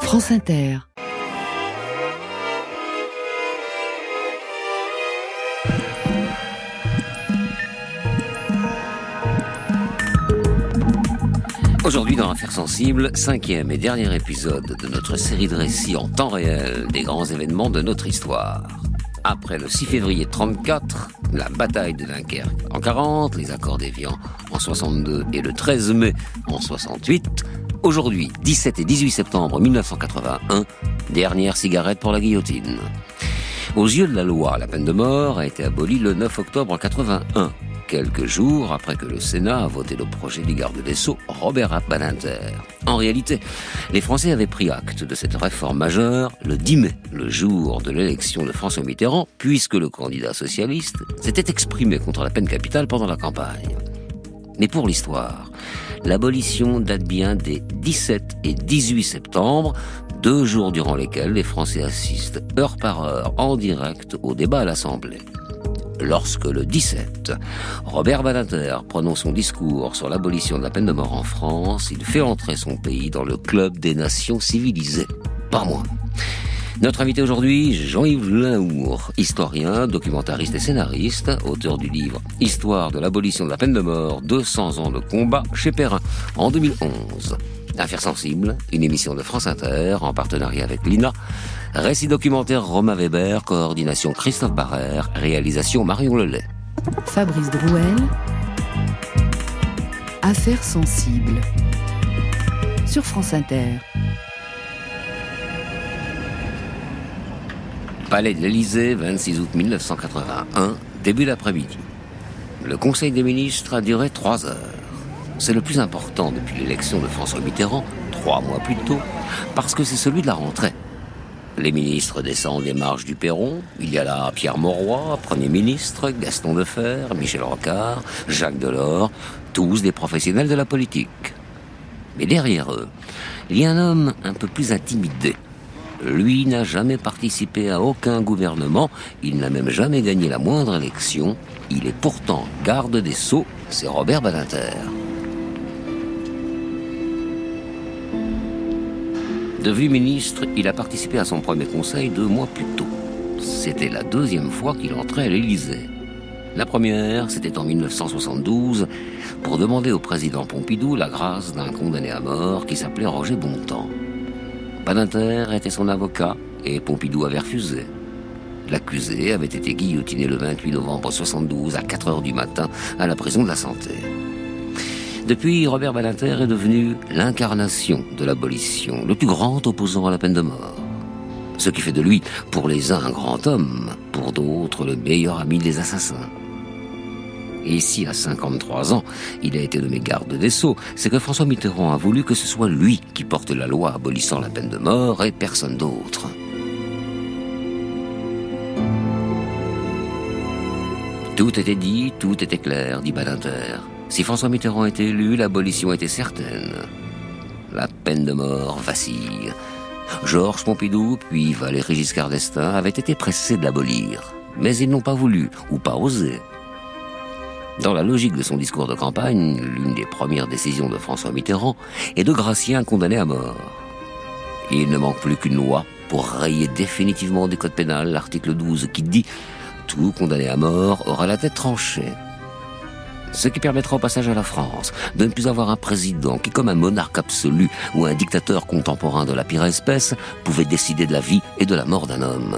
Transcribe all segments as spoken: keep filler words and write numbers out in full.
France Inter. Aujourd'hui dans Affaires sensibles, cinquième et dernier épisode de notre série de récits en temps réel des grands événements de notre histoire. Après le six février trente-quatre, la bataille de Dunkerque en quarante, les accords d'Évian en soixante-deux et le treize mai en soixante-huit, aujourd'hui, dix-sept et dix-huit septembre mille neuf cent quatre-vingt-un, dernière cigarette pour la guillotine. Aux yeux de la loi, la peine de mort a été abolie le neuf octobre quatre-vingt-un, quelques jours après que le Sénat a voté le projet du garde des Sceaux, Robert Badinter. En réalité, les Français avaient pris acte de cette réforme majeure le dix mai, le jour de l'élection de François Mitterrand, puisque le candidat socialiste s'était exprimé contre la peine capitale pendant la campagne. Mais pour l'histoire, l'abolition date bien des dix-sept et dix-huit septembre, deux jours durant lesquels les Français assistent heure par heure en direct au débat à l'Assemblée. Lorsque le dix-sept, Robert Badinter prononce son discours sur l'abolition de la peine de mort en France, il fait entrer son pays dans le club des nations civilisées. Pas moins. Notre invité aujourd'hui, Jean-Yves Linhour, historien, documentariste et scénariste, auteur du livre « Histoire de l'abolition de la peine de mort, deux cents ans de combat » chez Perrin, en deux mille onze. Affaires sensibles, une émission de France Inter, en partenariat avec l'I N A. Récit documentaire Romain Weber, coordination Christophe Barrère, réalisation Marion Lelay. Fabrice Drouel, Affaires sensibles, sur France Inter. Palais de l'Élysée, vingt-six août mille neuf cent quatre-vingt-un, début d'après-midi. Le Conseil des ministres a duré trois heures. C'est le plus important depuis l'élection de François Mitterrand, trois mois plus tôt, parce que c'est celui de la rentrée. Les ministres descendent les marches du perron. Il y a là Pierre Mauroy, Premier ministre, Gaston Defferre, Michel Rocard, Jacques Delors, tous des professionnels de la politique. Mais derrière eux, il y a un homme un peu plus intimidé. Lui n'a jamais participé à aucun gouvernement, il n'a même jamais gagné la moindre élection. Il est pourtant garde des Sceaux, c'est Robert Badinter. Devenu ministre, il a participé à son premier conseil deux mois plus tôt. C'était la deuxième fois qu'il entrait à l'Élysée. La première, c'était en mille neuf cent soixante-douze, pour demander au président Pompidou la grâce d'un condamné à mort qui s'appelait Roger Bontemps. Badinter était son avocat et Pompidou avait refusé. L'accusé avait été guillotiné le vingt-huit novembre soixante-douze à quatre heures du matin à la prison de la Santé. Depuis, Robert Badinter est devenu l'incarnation de l'abolition, le plus grand opposant à la peine de mort. Ce qui fait de lui, pour les uns, un grand homme, pour d'autres, le meilleur ami des assassins. Et si, à cinquante-trois ans, il a été nommé garde des Sceaux, c'est que François Mitterrand a voulu que ce soit lui qui porte la loi abolissant la peine de mort et personne d'autre. Tout était dit, tout était clair, dit Badinter. Si François Mitterrand était élu, l'abolition était certaine. La peine de mort vacille. Georges Pompidou, puis Valéry Giscard d'Estaing avaient été pressés de l'abolir. Mais ils n'ont pas voulu, ou pas osé. Dans la logique de son discours de campagne, l'une des premières décisions de François Mitterrand est de gracier un condamné à mort. Il ne manque plus qu'une loi pour rayer définitivement du code pénal l'article douze qui dit « Tout condamné à mort aura la tête tranchée ». Ce qui permettra au passage à la France de ne plus avoir un président qui, comme un monarque absolu ou un dictateur contemporain de la pire espèce, pouvait décider de la vie et de la mort d'un homme.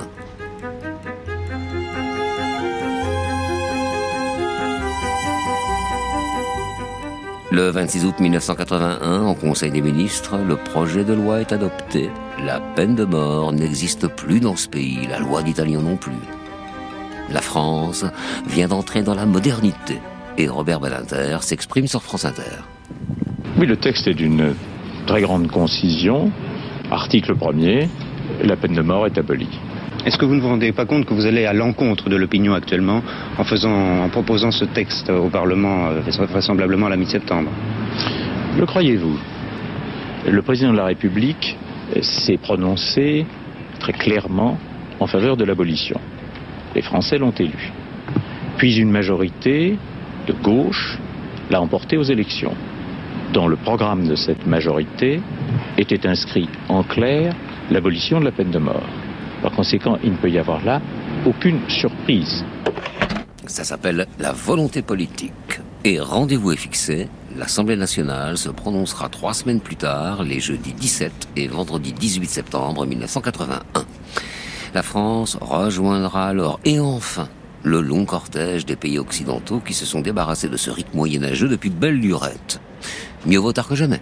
Le vingt-six août mille neuf cent quatre-vingt-un, au Conseil des ministres, le projet de loi est adopté. La peine de mort n'existe plus dans ce pays, la loi d'Italie non plus. La France vient d'entrer dans la modernité. Et Robert Badinter s'exprime sur France Inter. Oui, le texte est d'une très grande concision. Article premier, la peine de mort est abolie. Est-ce que vous ne vous rendez pas compte que vous allez à l'encontre de l'opinion actuellement en, faisant, en proposant ce texte au Parlement, euh, vraisemblablement à la mi-septembre? Le croyez-vous? Le président de la République s'est prononcé très clairement en faveur de l'abolition. Les Français l'ont élu. Puis une majorité de gauche l'a emporté aux élections. dans le programme de cette majorité était inscrit en clair l'abolition de la peine de mort. Par conséquent, il ne peut y avoir là aucune surprise. Ça s'appelle la volonté politique. Et rendez-vous est fixé, l'Assemblée nationale se prononcera trois semaines plus tard, les jeudis dix-sept et vendredi dix-huit septembre mille neuf cent quatre-vingt-un. La France rejoindra alors, et enfin, le long cortège des pays occidentaux qui se sont débarrassés de ce rite moyenâgeux depuis de belle lurette. Mieux vaut tard que jamais.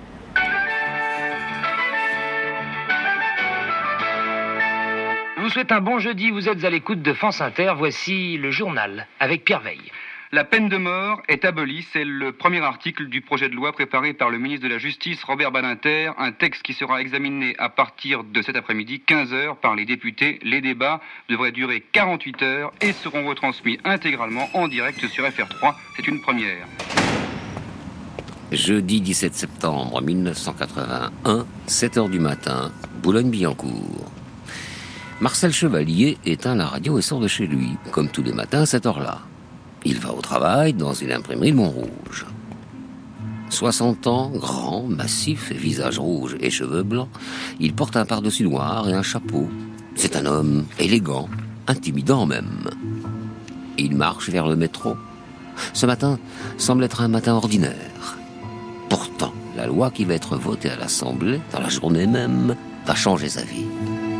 Je vous souhaite un bon jeudi, vous êtes à l'écoute de France Inter, voici le journal avec Pierre Veille. La peine de mort est abolie, c'est le premier article du projet de loi préparé par le ministre de la Justice, Robert Badinter, un texte qui sera examiné à partir de cet après-midi, quinze heures, par les députés. Les débats devraient durer quarante-huit heures et seront retransmis intégralement en direct sur F R trois. C'est une première. Jeudi dix-sept septembre mille neuf cent quatre-vingt-un, sept heures du matin, Boulogne-Billancourt. Marcel Chevalier éteint la radio et sort de chez lui, comme tous les matins à cette heure-là. Il va au travail dans une imprimerie de Montrouge. soixante ans, grand, massif, visage rouge et cheveux blancs, il porte un pardessus noir et un chapeau. C'est un homme élégant, intimidant même. Il marche vers le métro. Ce matin semble être un matin ordinaire. Pourtant, la loi qui va être votée à l'Assemblée, dans la journée même, va changer sa vie.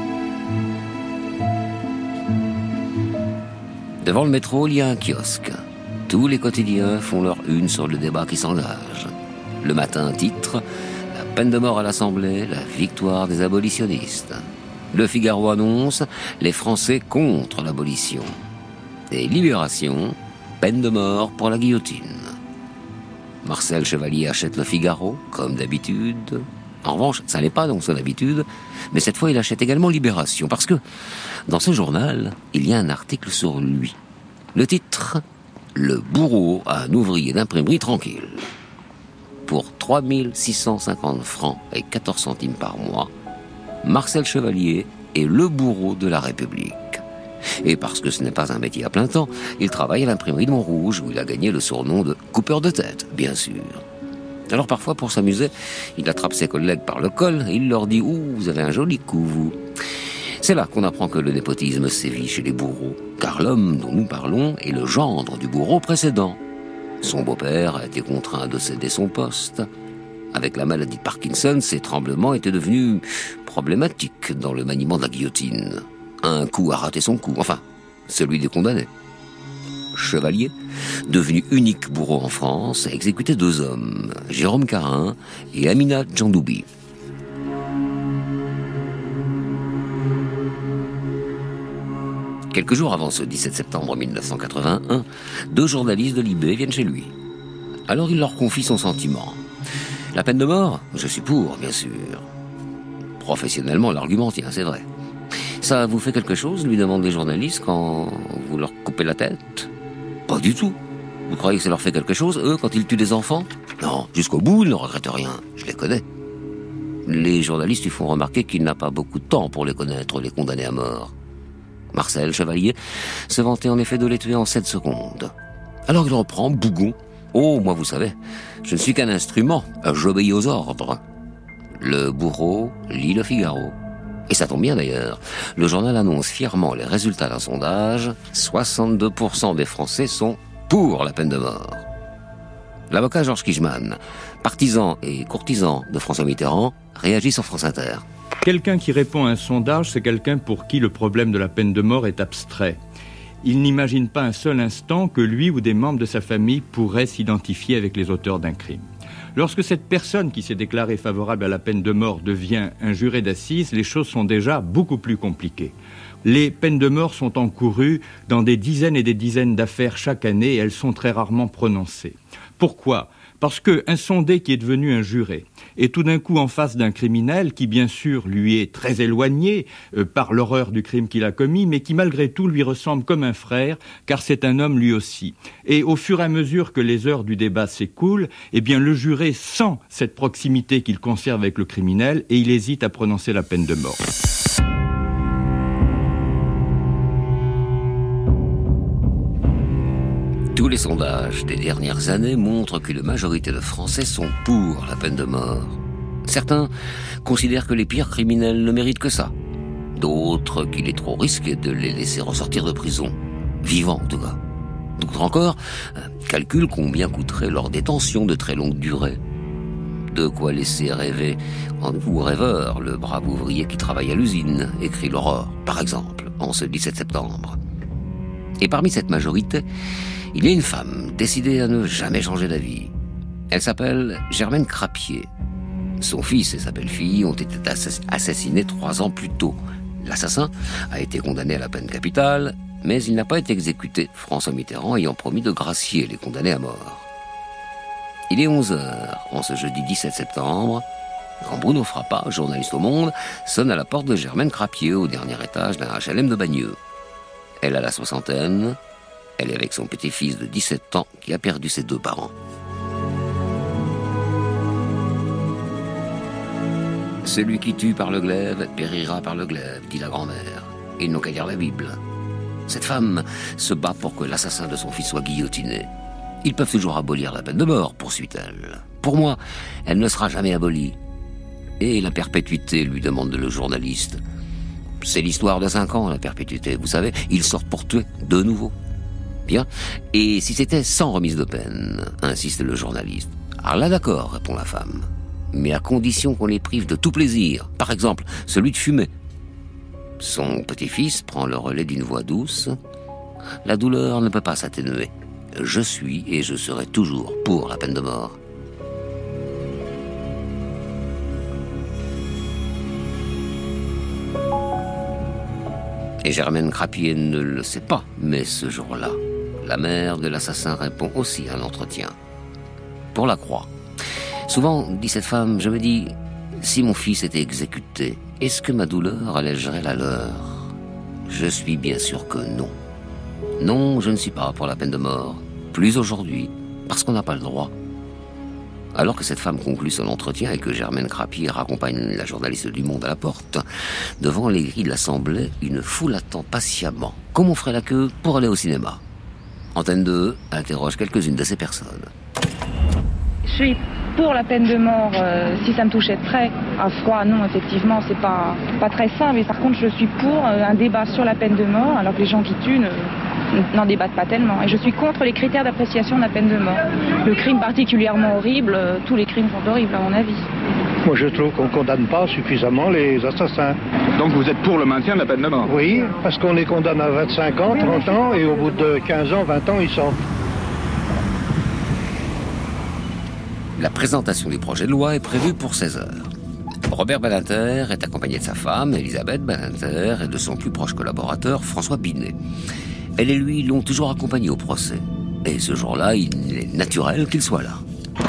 Devant le métro, il y a un kiosque. Tous les quotidiens font leur une sur le débat qui s'engage. Le matin titre « La peine de mort à l'Assemblée, la victoire des abolitionnistes ». Le Figaro annonce « Les Français contre l'abolition ». Et Libération, peine de mort pour la guillotine. Marcel Chevalier achète le Figaro, comme d'habitude. En revanche, ça n'est pas donc son habitude, mais cette fois il achète également Libération, parce que dans ce journal, il y a un article sur lui. Le titre « Le bourreau à un ouvrier d'imprimerie tranquille ». Pour trois mille six cent cinquante francs et quatorze centimes par mois, Marcel Chevalier est le bourreau de la République. Et parce que ce n'est pas un métier à plein temps, il travaille à l'imprimerie de Montrouge, où il a gagné le surnom de « coupeur de tête », bien sûr. Alors parfois, pour s'amuser, il attrape ses collègues par le col et il leur dit « Ouh, vous avez un joli coup, vous ». C'est là qu'on apprend que le népotisme sévit chez les bourreaux, car l'homme dont nous parlons est le gendre du bourreau précédent. Son beau-père a été contraint de céder son poste. Avec la maladie de Parkinson, ses tremblements étaient devenus problématiques dans le maniement de la guillotine. Un coup a raté son coup, enfin, celui des condamnés. Chevalier, devenu unique bourreau en France, a exécuté deux hommes, Jérôme Carin et Amina Djandoubi. Quelques jours avant ce dix-sept septembre mille neuf cent quatre-vingt-un, deux journalistes de Libé viennent chez lui. Alors il leur confie son sentiment. La peine de mort, je suis pour, bien sûr. Professionnellement, l'argument tient, c'est vrai. Ça vous fait quelque chose, lui demandent les journalistes, quand vous leur coupez la tête ? Pas du tout. Vous croyez que ça leur fait quelque chose, eux, quand ils tuent des enfants ? Non, jusqu'au bout, ils ne regrettent rien. Je les connais. Les journalistes lui font remarquer qu'il n'a pas beaucoup de temps pour les connaître, les condamnés à mort. Marcel Chevalier se vantait en effet de les tuer en sept secondes. Alors il reprend, bougon. Oh, moi vous savez, je ne suis qu'un instrument, j'obéis aux ordres. Le bourreau lit le Figaro. Et ça tombe bien d'ailleurs. Le journal annonce fièrement les résultats d'un sondage. soixante-deux pour cent des Français sont pour la peine de mort. L'avocat Georges Kijman, partisan et courtisan de François Mitterrand, réagit sur France Inter. Quelqu'un qui répond à un sondage, c'est quelqu'un pour qui le problème de la peine de mort est abstrait. Il n'imagine pas un seul instant que lui ou des membres de sa famille pourraient s'identifier avec les auteurs d'un crime. Lorsque cette personne qui s'est déclarée favorable à la peine de mort devient un juré d'assises, les choses sont déjà beaucoup plus compliquées. Les peines de mort sont encourues dans des dizaines et des dizaines d'affaires chaque année et elles sont très rarement prononcées. Pourquoi ? Parce qu'un sondé qui est devenu un juré est tout d'un coup en face d'un criminel qui, bien sûr, lui est très éloigné euh, par l'horreur du crime qu'il a commis, mais qui, malgré tout, lui ressemble comme un frère, car c'est un homme lui aussi. Et au fur et à mesure que les heures du débat s'écoulent, eh bien, le juré sent cette proximité qu'il conserve avec le criminel et il hésite à prononcer la peine de mort. Tous les sondages des dernières années montrent qu'une majorité de Français sont pour la peine de mort. Certains considèrent que les pires criminels ne méritent que ça. D'autres qu'il est trop risqué de les laisser ressortir de prison. Vivants en tout cas. D'autres encore calculent combien coûterait leur détention de très longue durée. De quoi laisser rêver en vous rêveur le brave ouvrier qui travaille à l'usine, écrit l'Aurore, par exemple, en ce dix-sept septembre. Et parmi cette majorité, il y a une femme décidée à ne jamais changer d'avis. Elle s'appelle Germaine Crappier. Son fils et sa belle-fille ont été assassinés trois ans plus tôt. L'assassin a été condamné à la peine capitale, mais il n'a pas été exécuté, François Mitterrand ayant promis de gracier les condamnés à mort. Il est onze heures, en ce jeudi dix-sept septembre, quand Bruno Frappa, journaliste au Monde, sonne à la porte de Germaine Crappier au dernier étage d'un H L M de Bagneux. Elle a la soixantaine, elle est avec son petit-fils de dix-sept ans qui a perdu ses deux parents. Celui qui tue par le glaive périra par le glaive, dit la grand-mère. Ils n'ont qu'à lire la Bible. Cette femme se bat pour que l'assassin de son fils soit guillotiné. Ils peuvent toujours abolir la peine de mort, poursuit-elle. Pour moi, elle ne sera jamais abolie. Et la perpétuité, lui demande le journaliste. C'est l'histoire de cinq ans, la perpétuité, vous savez. Ils sortent pour tuer, de nouveau. Bien. Et si c'était sans remise de peine, insiste le journaliste. Alors là, d'accord, répond la femme. Mais à condition qu'on les prive de tout plaisir. Par exemple, celui de fumer. Son petit-fils prend le relais d'une voix douce. La douleur ne peut pas s'atténuer. Je suis et je serai toujours pour la peine de mort. Et Germaine Crappier ne le sait pas, mais ce jour-là, la mère de l'assassin répond aussi à l'entretien. Pour la croix. Souvent, dit cette femme, je me dis, si mon fils était exécuté, est-ce que ma douleur allégerait la leur? Je suis bien sûr que non. Non, je ne suis pas pour la peine de mort. Plus aujourd'hui, parce qu'on n'a pas le droit. Alors que cette femme conclut son entretien et que Germaine Crappier raccompagne la journaliste du Monde à la porte, devant les grilles de l'Assemblée, une foule attend patiemment, comme on ferait la queue pour aller au cinéma. Antenne deux interroge quelques-unes de ces personnes. Je suis pour la peine de mort euh, si ça me touchait de près. À froid, non, effectivement, c'est pas, pas très simple. Mais par contre, je suis pour euh, un débat sur la peine de mort, alors que les gens qui tuent ne, n'en débattent pas tellement. Et je suis contre les critères d'appréciation de la peine de mort. Le crime particulièrement horrible, euh, tous les crimes sont horribles, à mon avis. Moi, je trouve qu'on ne condamne pas suffisamment les assassins. Donc vous êtes pour le maintien de la peine de mort? Oui, parce qu'on les condamne à vingt-cinq ans, trente ans, et au bout de quinze ans, vingt ans, ils sortent. La présentation du projet de loi est prévue pour seize heures. Robert Badinter est accompagné de sa femme, Elisabeth Badinter, et de son plus proche collaborateur, François Binet. Elle et lui l'ont toujours accompagné au procès. Et ce jour-là, il est naturel qu'il soit là.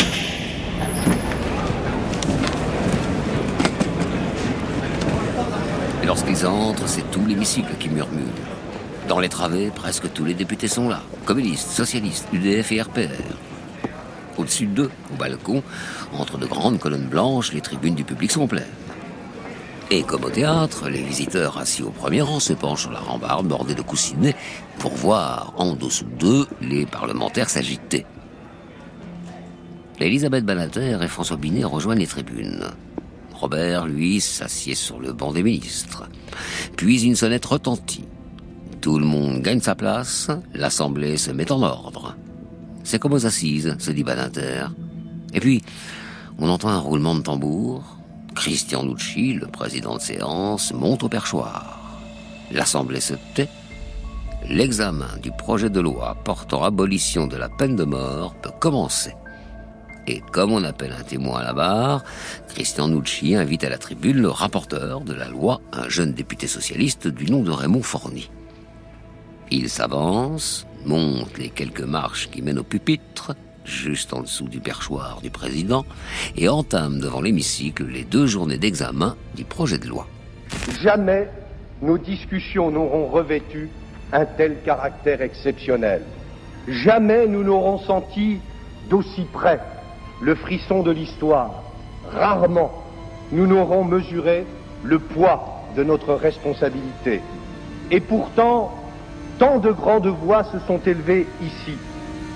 Et lorsqu'ils entrent, c'est tout l'hémicycle qui murmure. Dans les travées, presque tous les députés sont là. Communistes, socialistes, U D F et R P R. Au-dessus d'eux, au balcon, entre de grandes colonnes blanches, les tribunes du public sont pleines. Et comme au théâtre, les visiteurs assis au premier rang se penchent sur la rambarde bordée de coussinets pour voir, en dessous d'eux, les parlementaires s'agiter. Elisabeth Badinter et François Binet rejoignent les tribunes. Robert, lui, s'assied sur le banc des ministres. Puis une sonnette retentit. Tout le monde gagne sa place, l'Assemblée se met en ordre. C'est comme aux assises, se dit Badinter. Et puis, on entend un roulement de tambour. Christian Nucci, le président de séance, monte au perchoir. L'Assemblée se tait. L'examen du projet de loi portant abolition de la peine de mort peut commencer. Et comme on appelle un témoin à la barre, Christian Nucci invite à la tribune le rapporteur de la loi, un jeune député socialiste du nom de Raymond Forny. Il s'avance, monte les quelques marches qui mènent au pupitre, juste en dessous du perchoir du président, et entame devant l'hémicycle les deux journées d'examen du projet de loi. Jamais nos discussions n'auront revêtu un tel caractère exceptionnel. Jamais nous n'aurons senti d'aussi près le frisson de l'histoire. Rarement nous n'aurons mesuré le poids de notre responsabilité. Et pourtant, tant de grandes voix se sont élevées ici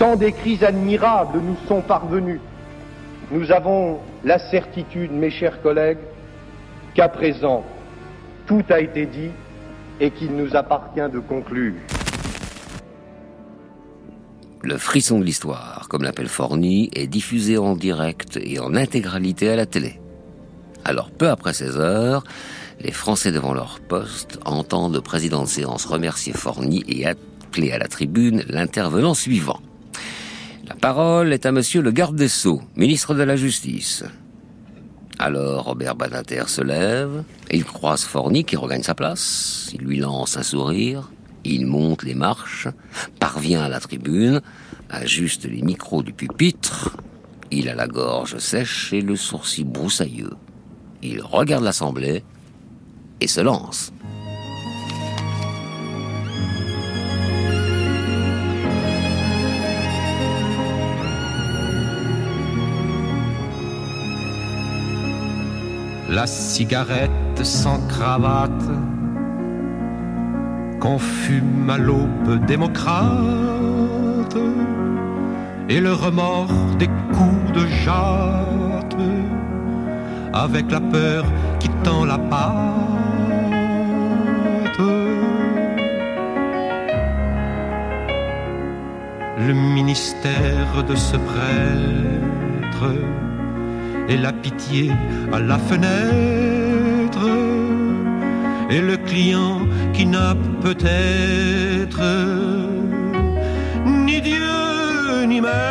Tant d'écrits admirables nous sont parvenus. Nous avons la certitude, mes chers collègues, qu'à présent, tout a été dit et qu'il nous appartient de conclure. Le frisson de l'histoire, comme l'appelle Forny, est diffusé en direct et en intégralité à la télé. Alors, peu après seize heures, les Français devant leur poste entendent le président de séance remercier Forny et appeler à la tribune l'intervenant suivant. La parole est à monsieur le garde des Sceaux, ministre de la Justice. Alors Robert Badinter se lève, et il croise Forny qui regagne sa place, il lui lance un sourire, il monte les marches, parvient à la tribune, ajuste les micros du pupitre, il a la gorge sèche et le sourcil broussailleux. Il regarde l'Assemblée et se lance. La cigarette sans cravate qu'on fume à l'aube démocrate et le remords des coups de jatte avec la peur qui tend la patte. Le ministère de ce prêtre et la pitié à la fenêtre, et le client qui n'a peut-être ni Dieu ni maître.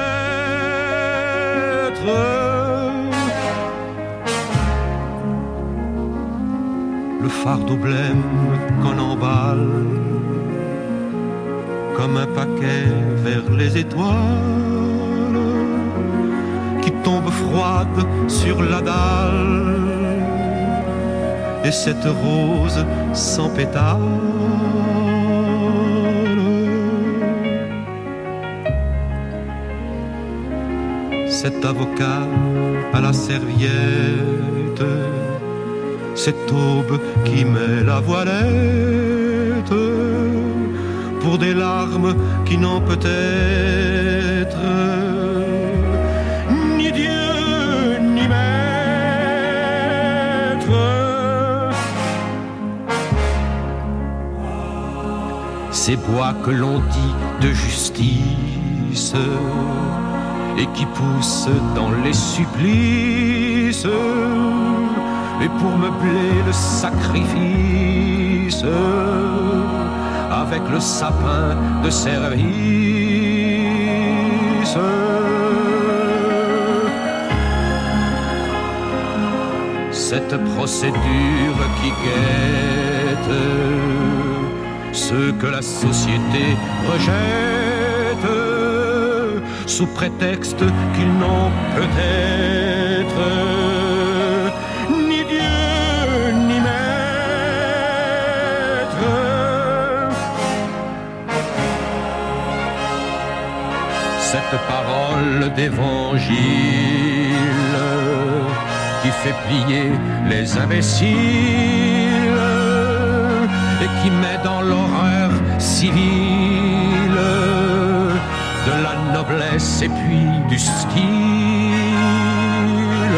Le fardeau blême qu'on emballe comme un paquet vers les étoiles qui tombe froide sur la dalle, et cette rose sans pétales. Cet avocat à la serviette, cette aube qui met la voilette pour des larmes qui n'ont peut-être ni Dieu ni maître. Ces bois que l'on dit de justice et qui poussent dans les supplices, et pour meubler le sacrifice avec le sapin de service. Cette procédure qui guette ce que la société rejette sous prétexte qu'ils n'ont peut-être ni Dieu ni maître. Cette parole d'évangile qui fait plier les imbéciles et qui met dans l'horreur civile de la noblesse et puis du style.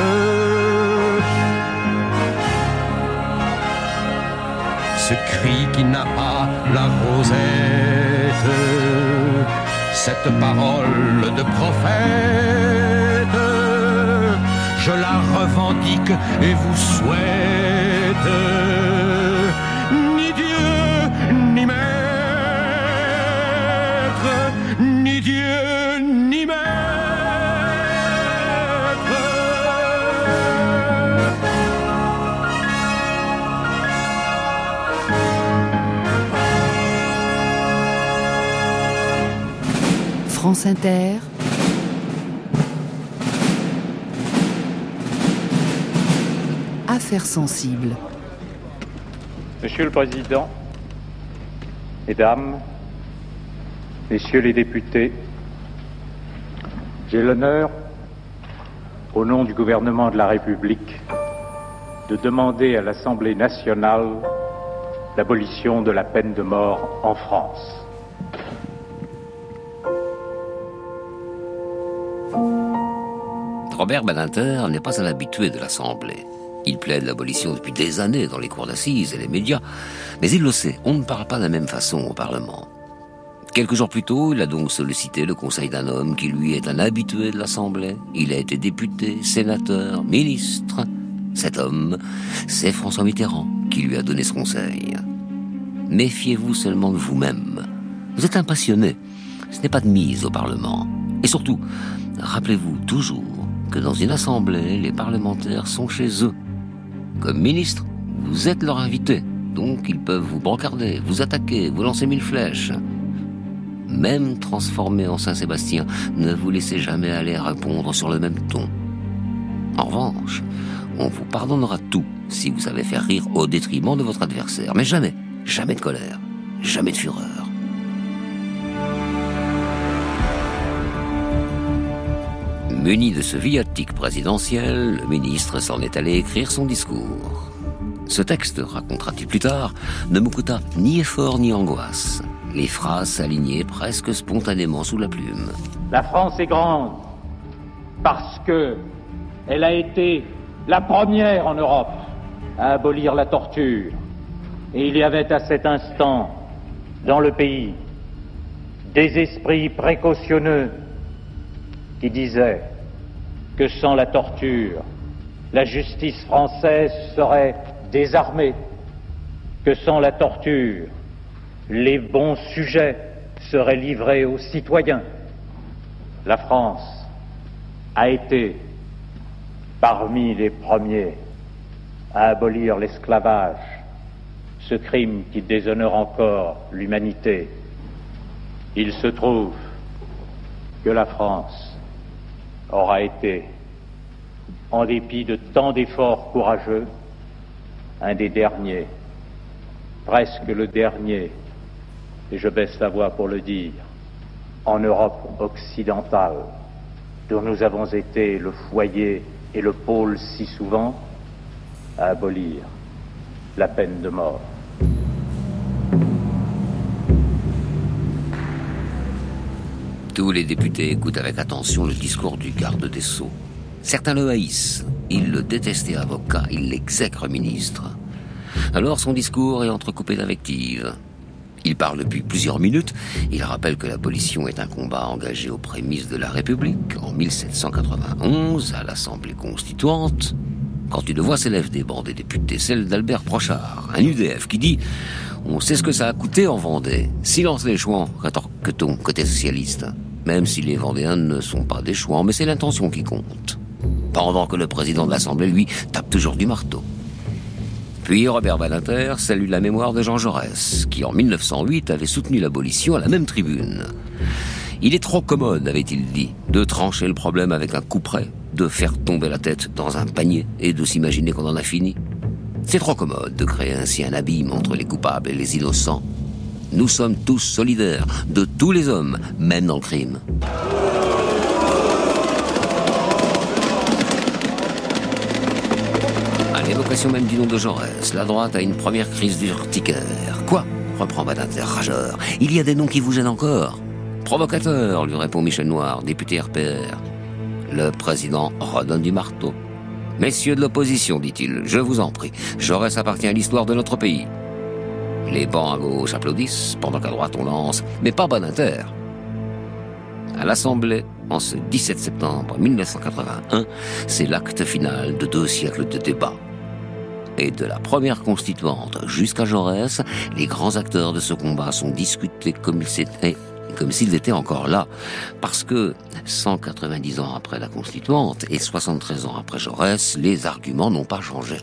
Ce cri qui n'a pas la rosette, cette parole de prophète, je la revendique et vous souhaite ni Dieu ni maître, ni Dieu ni maître. France Inter, Affaires sensibles. Monsieur le Président, Mesdames, Messieurs les députés, j'ai l'honneur, au nom du gouvernement de la République, de demander à l'Assemblée nationale l'abolition de la peine de mort en France. Robert Badinter n'est pas un habitué de l'Assemblée. Il plaide l'abolition depuis des années dans les cours d'assises et les médias, mais il le sait, on ne parle pas de la même façon au Parlement. Quelques jours plus tôt, il a donc sollicité le conseil d'un homme qui, lui, est un habitué de l'Assemblée. Il a été député, sénateur, ministre. Cet homme, c'est François Mitterrand qui lui a donné ce conseil. Méfiez-vous seulement de vous-même. Vous êtes un passionné. Ce n'est pas de mise au Parlement. Et surtout, rappelez-vous toujours que dans une assemblée, les parlementaires sont chez eux. Comme ministre, vous êtes leur invité. Donc ils peuvent vous brancarder, vous attaquer, vous lancer mille flèches. Même transformé en Saint-Sébastien, ne vous laissez jamais aller répondre sur le même ton. En revanche, on vous pardonnera tout si vous savez faire rire au détriment de votre adversaire. Mais jamais, jamais de colère, jamais de fureur. Muni de ce viatique présidentiel, le ministre s'en est allé écrire son discours. Ce texte, racontera-t-il plus tard, ne me coûta ni effort ni angoisse. Les phrases s'alignaient presque spontanément sous la plume. La France est grande parce que elle a été la première en Europe à abolir la torture. Et il y avait à cet instant, dans le pays, des esprits précautionneux qui disaient que sans la torture, la justice française serait désarmée, que sans la torture, les bons sujets seraient livrés aux citoyens. La France a été parmi les premiers à abolir l'esclavage, ce crime qui déshonore encore l'humanité. Il se trouve que la France aura été, en dépit de tant d'efforts courageux, un des derniers, presque le dernier, et je baisse la voix pour le dire, en Europe occidentale, dont nous avons été le foyer et le pôle si souvent, à abolir la peine de mort. Tous les députés écoutent avec attention le discours du garde des Sceaux. Certains le haïssent, il le détestait avocat, il l'exècre ministre. Alors son discours est entrecoupé d'invectives. Il parle depuis plusieurs minutes, il rappelle que l'abolition est un combat engagé aux prémices de la République en mille sept cent quatre-vingt-onze à l'Assemblée constituante. Quand une voix s'élève des bancs des députés, celle d'Albert Prochard, un U D F qui dit « On sait ce que ça a coûté en Vendée. Silence les chouans, rétorque-t-on côté socialiste. Même si les Vendéens ne sont pas des chouans, mais c'est l'intention qui compte. » Pendant que le président de l'Assemblée, lui, tape toujours du marteau. Puis Robert Badinter salue la mémoire de Jean Jaurès, qui en mille neuf cent huit avait soutenu l'abolition à la même tribune. Il est trop commode, avait-il dit, de trancher le problème avec un coup près, de faire tomber la tête dans un panier et de s'imaginer qu'on en a fini. C'est trop commode de créer ainsi un abîme entre les coupables et les innocents. Nous sommes tous solidaires, de tous les hommes, même dans le crime. À l'évocation même du nom de Jaurès, la droite a une première crise d'urticaire. Quoi ? Reprend Badinter, rageur. Il y a des noms qui vous gênent encore ? Provocateur, lui répond Michel Noir, député R P R. Le président redonne du marteau. Messieurs de l'opposition, dit-il, je vous en prie, Jaurès appartient à l'histoire de notre pays. Les bancs à gauche applaudissent, pendant qu'à droite on lance, mais pas Badinter. À l'Assemblée, en ce dix-sept septembre mille neuf cent quatre-vingt-un, c'est l'acte final de deux siècles de débats. Et de la première constituante jusqu'à Jaurès, les grands acteurs de ce combat sont discutés comme ils étaient, comme s'ils étaient encore là. Parce que, cent quatre-vingt-dix ans après la constituante et soixante-treize ans après Jaurès, les arguments n'ont pas changé.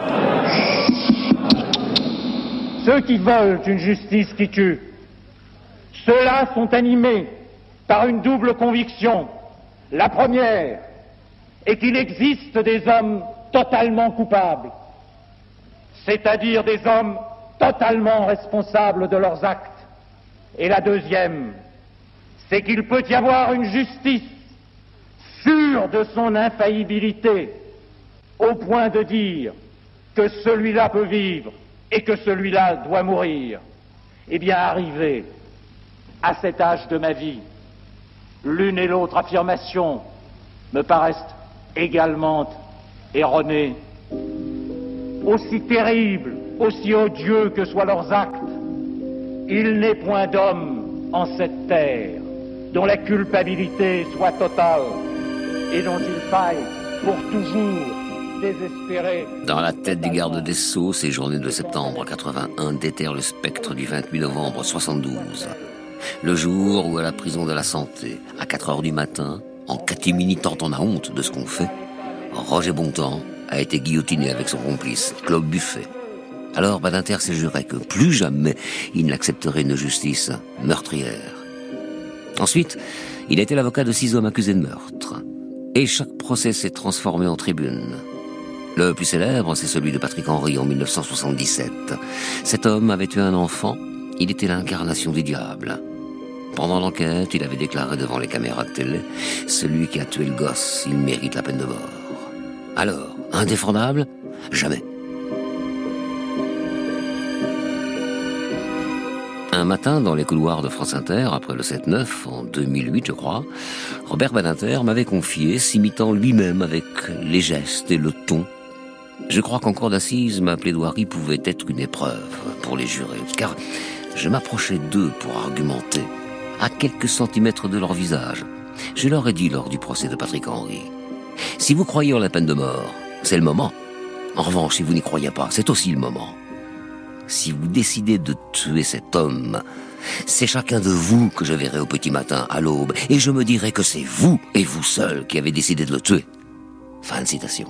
Ceux qui veulent une justice qui tue, ceux-là sont animés par une double conviction. La première est qu'il existe des hommes totalement coupables, c'est-à-dire des hommes totalement responsables de leurs actes. Et la deuxième, c'est qu'il peut y avoir une justice sûre de son infaillibilité, au point de dire que celui-là peut vivre et que celui-là doit mourir. Eh bien, arrivé à cet âge de ma vie, l'une et l'autre affirmation me paraissent également erronée. Aussi terribles, aussi odieux que soient leurs actes, il n'est point d'homme en cette terre dont la culpabilité soit totale et dont il faille pour toujours désespérer. Dans la tête du garde des Sceaux, ces journées de septembre quatre-vingt-un déterrent le spectre du vingt-huit novembre soixante-douze. Le jour où, à la prison de la Santé, à quatre heures du matin, en catimini tant on a honte de ce qu'on fait, Roger Bontemps a été guillotiné avec son complice, Claude Buffet. Alors Badinter s'est juré que plus jamais il n'accepterait une justice meurtrière. Ensuite, il a été l'avocat de six hommes accusés de meurtre. Et chaque procès s'est transformé en tribune. Le plus célèbre, c'est celui de Patrick Henry en mille neuf cent soixante-dix-sept. Cet homme avait tué un enfant, il était l'incarnation du diable. Pendant l'enquête, il avait déclaré devant les caméras de télé « Celui qui a tué le gosse, il mérite la peine de mort ». Alors, indéfendable ? Jamais. Un matin, dans les couloirs de France Inter, après le sept neuf, en deux mille huit, je crois, Robert Badinter m'avait confié, s'imitant lui-même avec les gestes et le ton. Je crois qu'en cour d'assises, ma plaidoirie pouvait être une épreuve pour les jurés, car je m'approchais d'eux pour argumenter, à quelques centimètres de leur visage. Je leur ai dit lors du procès de Patrick Henry, « Si vous croyez en la peine de mort, c'est le moment. En revanche, si vous n'y croyez pas, c'est aussi le moment. Si vous décidez de tuer cet homme, c'est chacun de vous que je verrai au petit matin, à l'aube, et je me dirai que c'est vous, et vous seul, qui avez décidé de le tuer. » Fin de citation.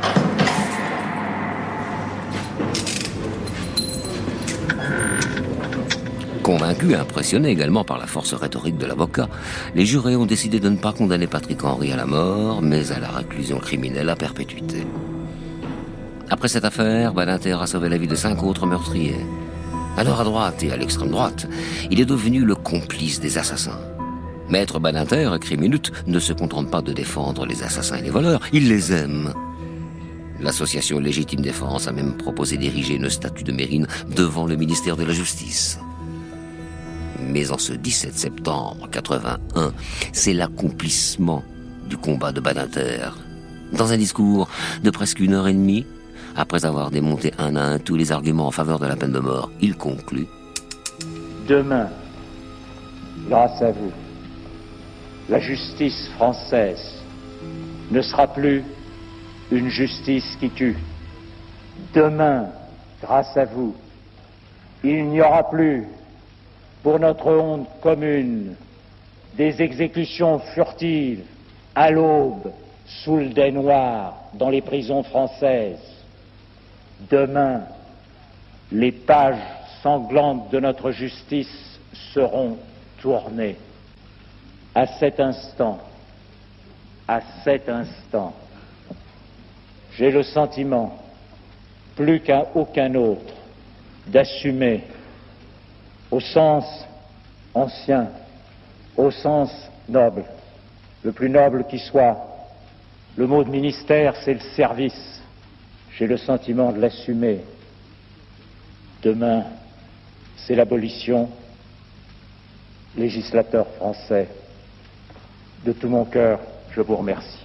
Convaincus et impressionnés également par la force rhétorique de l'avocat, les jurés ont décidé de ne pas condamner Patrick Henry à la mort, mais à la réclusion criminelle à perpétuité. Après cette affaire, Badinter a sauvé la vie de cinq autres meurtriers. Alors à droite et à l'extrême droite, il est devenu le complice des assassins. Maître Badinter, écrit Minute, ne se contente pas de défendre les assassins et les voleurs, il les aime. L'association Légitime Défense a même proposé d'ériger une statue de Mérine devant le ministère de la Justice. Mais en ce dix-sept septembre quatre-vingt-un, c'est l'accomplissement du combat de Badinter. Dans un discours de presque une heure et demie, après avoir démonté un à un tous les arguments en faveur de la peine de mort, il conclut « Demain, grâce à vous, la justice française ne sera plus une justice qui tue. Demain, grâce à vous, il n'y aura plus, pour notre honte commune, des exécutions furtives à l'aube sous le dais noir dans les prisons françaises. Demain, les pages sanglantes de notre justice seront tournées. À cet instant, à cet instant, j'ai le sentiment, plus qu'à aucun autre, d'assumer au sens ancien, au sens noble, le plus noble qui soit. Le mot de ministère, c'est le service. J'ai le sentiment de l'assumer. Demain, c'est l'abolition. Législateur français, de tout mon cœur, je vous remercie.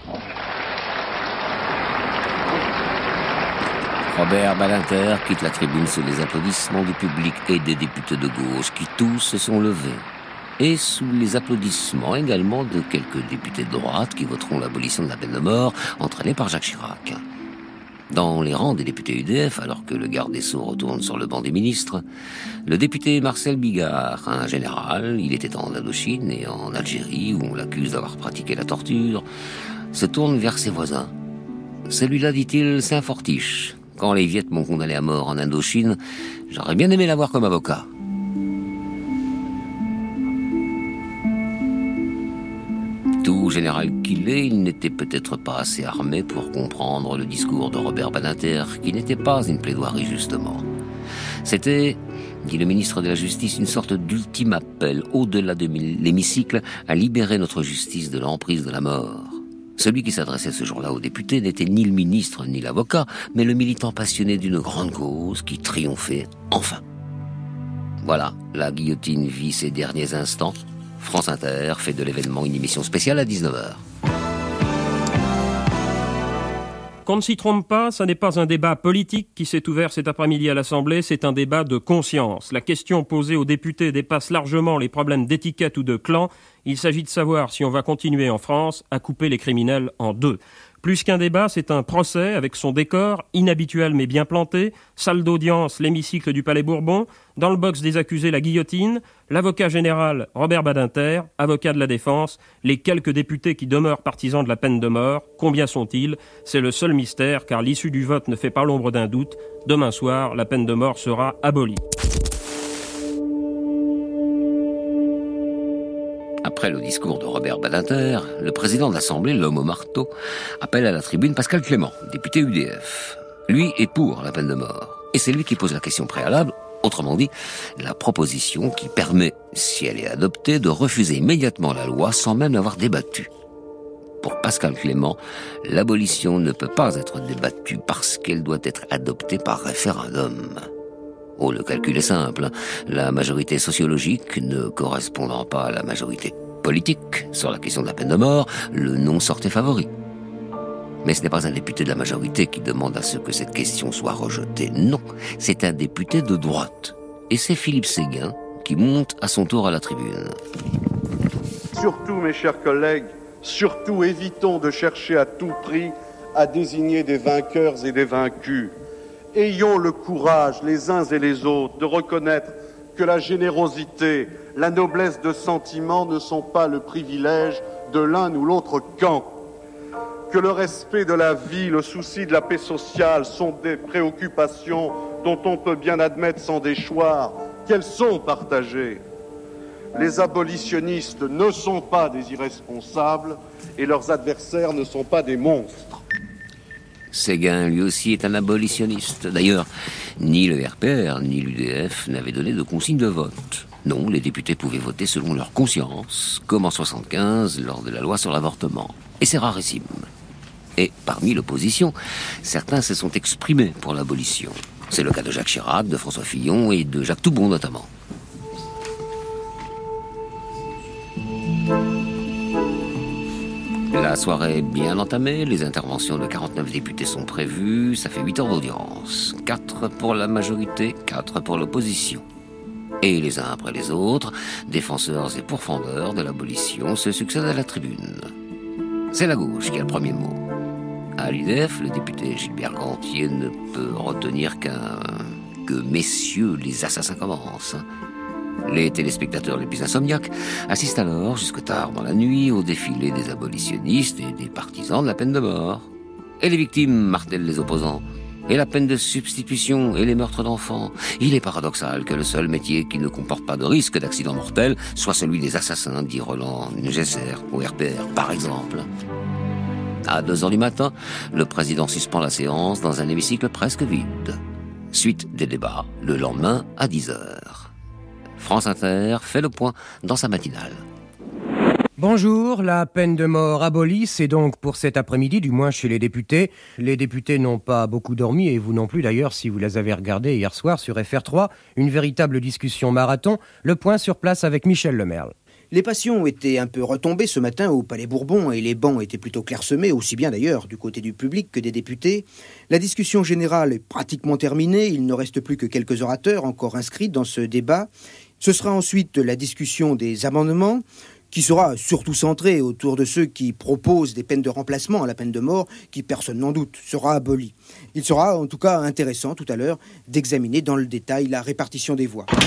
Robert Badinter quitte la tribune sous les applaudissements du public et des députés de gauche qui tous se sont levés. Et sous les applaudissements également de quelques députés de droite qui voteront l'abolition de la peine de mort entraînée par Jacques Chirac. Dans les rangs des députés U D F, alors que le garde des Sceaux retourne sur le banc des ministres, le député Marcel Bigard, un général, il était en Indochine et en Algérie où on l'accuse d'avoir pratiqué la torture, se tourne vers ses voisins. Celui-là, dit-il, c'est un fortiche. Quand les Viettes m'ont condamné à mort en Indochine, j'aurais bien aimé l'avoir comme avocat. Tout général qu'il est, il n'était peut-être pas assez armé pour comprendre le discours de Robert Badinter, qui n'était pas une plaidoirie justement. C'était, dit le ministre de la Justice, une sorte d'ultime appel, au-delà de l'hémicycle, à libérer notre justice de l'emprise de la mort. Celui qui s'adressait ce jour-là aux députés n'était ni le ministre ni l'avocat, mais le militant passionné d'une grande cause qui triomphait enfin. Voilà, la guillotine vit ses derniers instants. France Inter fait de l'événement une émission spéciale à dix-neuf heures. Qu'on ne s'y trompe pas, ça n'est pas un débat politique qui s'est ouvert cet après-midi à l'Assemblée, c'est un débat de conscience. La question posée aux députés dépasse largement les problèmes d'étiquette ou de clan. Il s'agit de savoir si on va continuer en France à couper les criminels en deux. Plus qu'un débat, c'est un procès avec son décor, inhabituel mais bien planté, salle d'audience, l'hémicycle du Palais Bourbon, dans le box des accusés, la guillotine, l'avocat général Robert Badinter, avocat de la défense, les quelques députés qui demeurent partisans de la peine de mort. Combien sont-ils ? C'est le seul mystère, car l'issue du vote ne fait pas l'ombre d'un doute. Demain soir, la peine de mort sera abolie. Après le discours de Robert Badinter, le président de l'Assemblée, l'homme au marteau, appelle à la tribune Pascal Clément, député U D F. Lui est pour la peine de mort. Et c'est lui qui pose la question préalable, autrement dit, la proposition qui permet, si elle est adoptée, de refuser immédiatement la loi sans même l'avoir débattue. Pour Pascal Clément, l'abolition ne peut pas être débattue parce qu'elle doit être adoptée par référendum. Oh, le calcul est simple. La majorité sociologique ne correspondant pas à la majorité politique sur la question de la peine de mort, le non sortait favori. Mais ce n'est pas un député de la majorité qui demande à ce que cette question soit rejetée. Non, c'est un député de droite. Et c'est Philippe Séguin qui monte à son tour à la tribune. Surtout, mes chers collègues, surtout évitons de chercher à tout prix à désigner des vainqueurs et des vaincus. Ayons le courage, les uns et les autres, de reconnaître que la générosité, la noblesse de sentiment ne sont pas le privilège de l'un ou l'autre camp. Que le respect de la vie, le souci de la paix sociale sont des préoccupations dont on peut bien admettre sans déchoir qu'elles sont partagées. Les abolitionnistes ne sont pas des irresponsables et leurs adversaires ne sont pas des monstres. Séguin, lui aussi, est un abolitionniste. D'ailleurs, ni le R P R, ni l'U D F n'avaient donné de consigne de vote. Non, les députés pouvaient voter selon leur conscience, comme en soixante-quinze, lors de la loi sur l'avortement. Et c'est rarissime. Et parmi l'opposition, certains se sont exprimés pour l'abolition. C'est le cas de Jacques Chirac, de François Fillon et de Jacques Toubon notamment. La soirée est bien entamée, les interventions de quarante-neuf députés sont prévues, ça fait huit heures d'audience. quatre pour la majorité, quatre pour l'opposition. Et les uns après les autres, défenseurs et pourfendeurs de l'abolition se succèdent à la tribune. C'est la gauche qui a le premier mot. À l'U D F, le député Gilbert Gantier ne peut retenir qu'un... que messieurs les assassins commencent. Les téléspectateurs les plus insomniaques assistent alors, jusque tard dans la nuit, au défilé des abolitionnistes et des partisans de la peine de mort. Et les victimes martèlent les opposants. Et la peine de substitution et les meurtres d'enfants. Il est paradoxal que le seul métier qui ne comporte pas de risque d'accident mortel soit celui des assassins, dit Roland Gesser au R P R, par exemple. À deux heures du matin, le président suspend la séance dans un hémicycle presque vide. Suite des débats, le lendemain à dix heures. France Inter fait le point dans sa matinale. Bonjour, la peine de mort abolie, c'est donc pour cet après-midi, du moins chez les députés. Les députés n'ont pas beaucoup dormi, et vous non plus d'ailleurs, si vous les avez regardés hier soir sur F R trois. Une véritable discussion marathon. Le point sur place avec Michel Lemerle. Les passions étaient un peu retombées ce matin au Palais Bourbon et les bancs étaient plutôt clairsemés, aussi bien d'ailleurs du côté du public que des députés. La discussion générale est pratiquement terminée, il ne reste plus que quelques orateurs encore inscrits dans ce débat. Ce sera ensuite la discussion des amendements, qui sera surtout centrée autour de ceux qui proposent des peines de remplacement à la peine de mort, qui, personne n'en doute, sera abolie. Il sera en tout cas intéressant tout à l'heure d'examiner dans le détail la répartition des voix.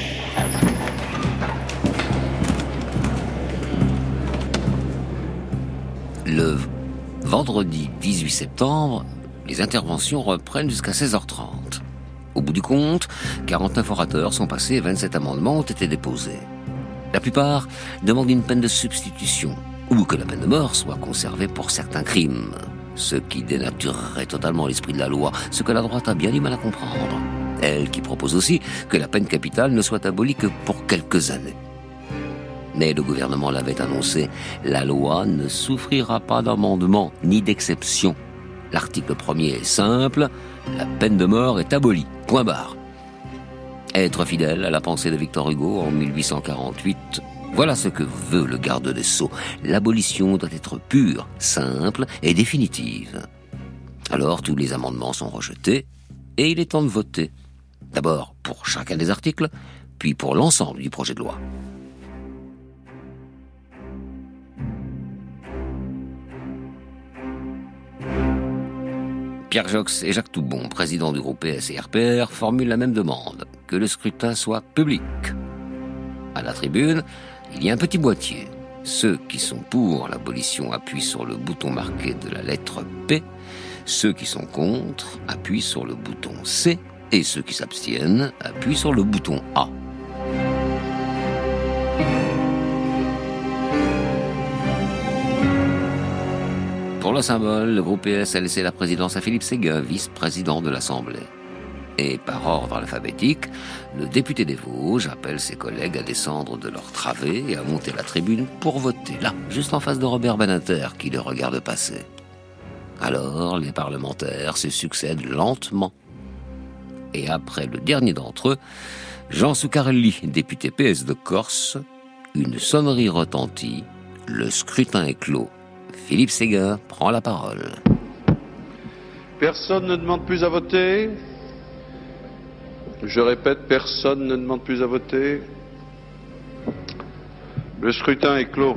Le vendredi dix-huit septembre, les interventions reprennent jusqu'à seize heures trente. Au bout du compte, quarante-neuf orateurs sont passés et vingt-sept amendements ont été déposés. La plupart demandent une peine de substitution ou que la peine de mort soit conservée pour certains crimes, ce qui dénaturerait totalement l'esprit de la loi, ce que la droite a bien du mal à comprendre. Elle qui propose aussi que la peine capitale ne soit abolie que pour quelques années. Mais le gouvernement l'avait annoncé, la loi ne souffrira pas d'amendement ni d'exception. L'article premier est simple, la peine de mort est abolie, point barre. Être fidèle à la pensée de Victor Hugo en mille huit cent quarante-huit, voilà ce que veut le garde des Sceaux. L'abolition doit être pure, simple et définitive. Alors tous les amendements sont rejetés et il est temps de voter. D'abord pour chacun des articles, puis pour l'ensemble du projet de loi. Pierre Jox et Jacques Toubon, présidents du groupe P S et R P R, formulent la même demande, que le scrutin soit public. À la tribune, il y a un petit boîtier. Ceux qui sont pour l'abolition appuient sur le bouton marqué de la lettre P, ceux qui sont contre appuient sur le bouton C, et ceux qui s'abstiennent appuient sur le bouton A. Pour le symbole, le groupe P S a laissé la présidence à Philippe Séguin, vice-président de l'Assemblée. Et par ordre alphabétique, le député des Vosges appelle ses collègues à descendre de leur travée et à monter la tribune pour voter, là, juste en face de Robert Badinter, qui le regarde passer. Alors, les parlementaires se succèdent lentement. Et après le dernier d'entre eux, Jean Soucarelli, député P S de Corse, une sonnerie retentit, le scrutin est clos. Philippe Séguin prend la parole. Personne ne demande plus à voter. Je répète, personne ne demande plus à voter. Le scrutin est clos.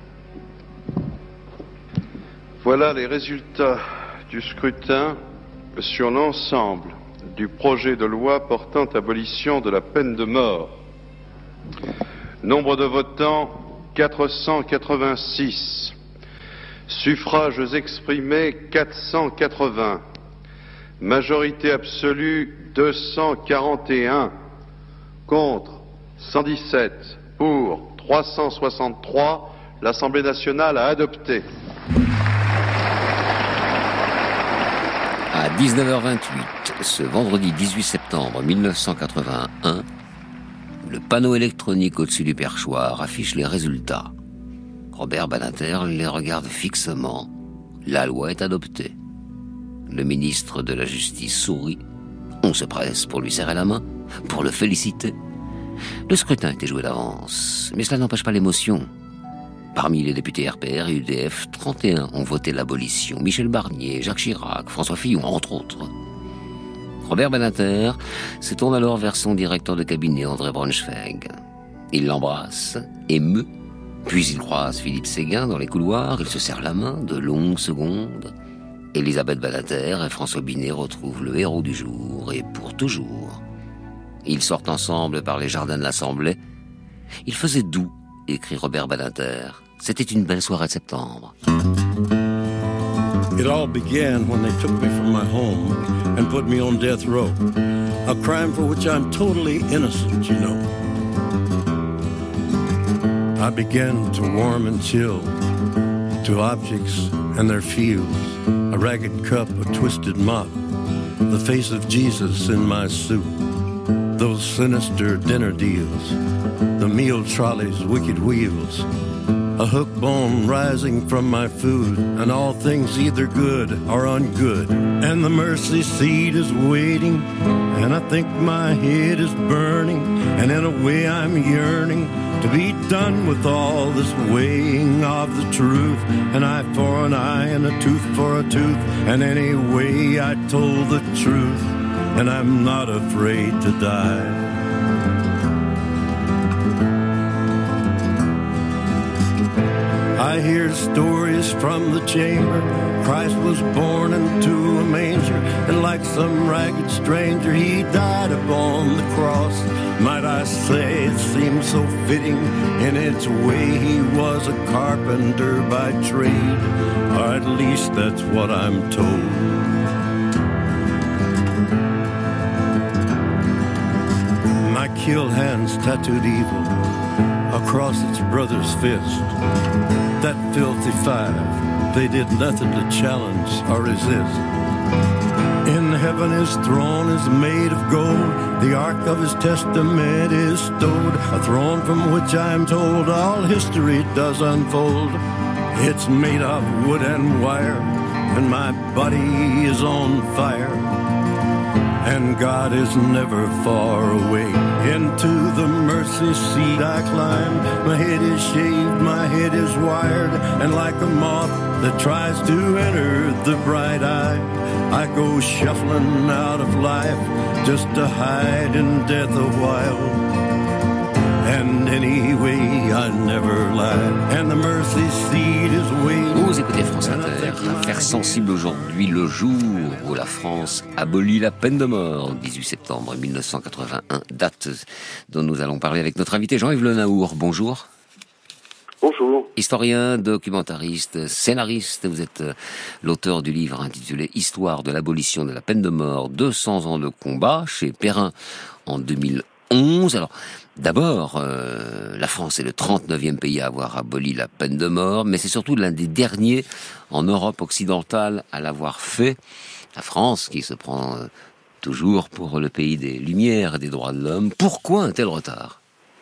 Voilà les résultats du scrutin sur l'ensemble du projet de loi portant abolition de la peine de mort. Nombre de votants, quatre cent quatre-vingt-six. Suffrages exprimés, quatre cent quatre-vingts. Majorité absolue, deux cent quarante et un. Contre, cent dix-sept. Pour, trois cent soixante-trois. L'Assemblée nationale a adopté. À dix-neuf heures vingt-huit, ce vendredi dix-huit septembre mille neuf cent quatre-vingt-un, le panneau électronique au-dessus du perchoir affiche les résultats. Robert Badinter les regarde fixement. La loi est adoptée. Le ministre de la Justice sourit. On se presse pour lui serrer la main, pour le féliciter. Le scrutin était joué d'avance, mais cela n'empêche pas l'émotion. Parmi les députés R P R et U D F, trente et un ont voté l'abolition. Michel Barnier, Jacques Chirac, François Fillon, entre autres. Robert Badinter se tourne alors vers son directeur de cabinet, André Braunschweig. Il l'embrasse, ému. Puis il croise Philippe Séguin dans les couloirs, ils se serrent la main de longues secondes. Elisabeth Badinter et François Binet retrouvent le héros du jour, et pour toujours. Ils sortent ensemble par les jardins de l'Assemblée. Il faisait doux, écrit Robert Badinter. C'était une belle soirée de septembre. It all began when they took me from my home and put me on death row. A crime for which I'm totally innocent, you know. I began to warm and chill to objects and their fields, a ragged cup, a twisted mop, the face of Jesus in my soup, those sinister dinner deals, the meal trolley's wicked wheels, a hook bone rising from my food, and all things either good or ungood. And the mercy seat is waiting, and I think my head is burning, and in a way I'm yearning to be done with all this weighing of the truth. An eye for an eye and a tooth for a tooth, and anyway I told the truth, and I'm not afraid to die. I hear stories from the chamber. Christ was born into a manger, and like some ragged stranger, he died upon the cross. Might I say it seems so fitting in its way. He was a carpenter by trade, or at least that's what I'm told. My kill hands tattooed evil across its brother's fist. That filthy five, they did nothing to challenge or resist. In heaven his throne is made of gold, the ark of his testament is stowed, a throne from which I'm told all history does unfold. It's made of wood and wire, and my body is on fire, and God is never far away. Into the mercy seat I climb. My head is shaved, my head is wired, and like a moth that tries to enter the bright eye, I go shuffling out of life just to hide in death a while. And anyway, I never lied. And the mercy seat is waiting. Vous écoutez France Inter, Affaires sensibles aujourd'hui, le jour où la France abolit la peine de mort, dix-huit septembre mille neuf cent quatre-vingt-un, date dont nous allons parler avec notre invité Jean-Yves Le Naour. Bonjour. Bonjour. Historien, documentariste, scénariste, vous êtes l'auteur du livre intitulé « Histoire de l'abolition de la peine de mort, deux cents ans de combat » chez Perrin en deux mille onze. Alors, d'abord, euh, la France est le trente-neuvième pays à avoir aboli la peine de mort, mais c'est surtout l'un des derniers en Europe occidentale à l'avoir fait. La France, qui se prend euh, toujours pour le pays des Lumières et des droits de l'homme. Pourquoi un tel retard ?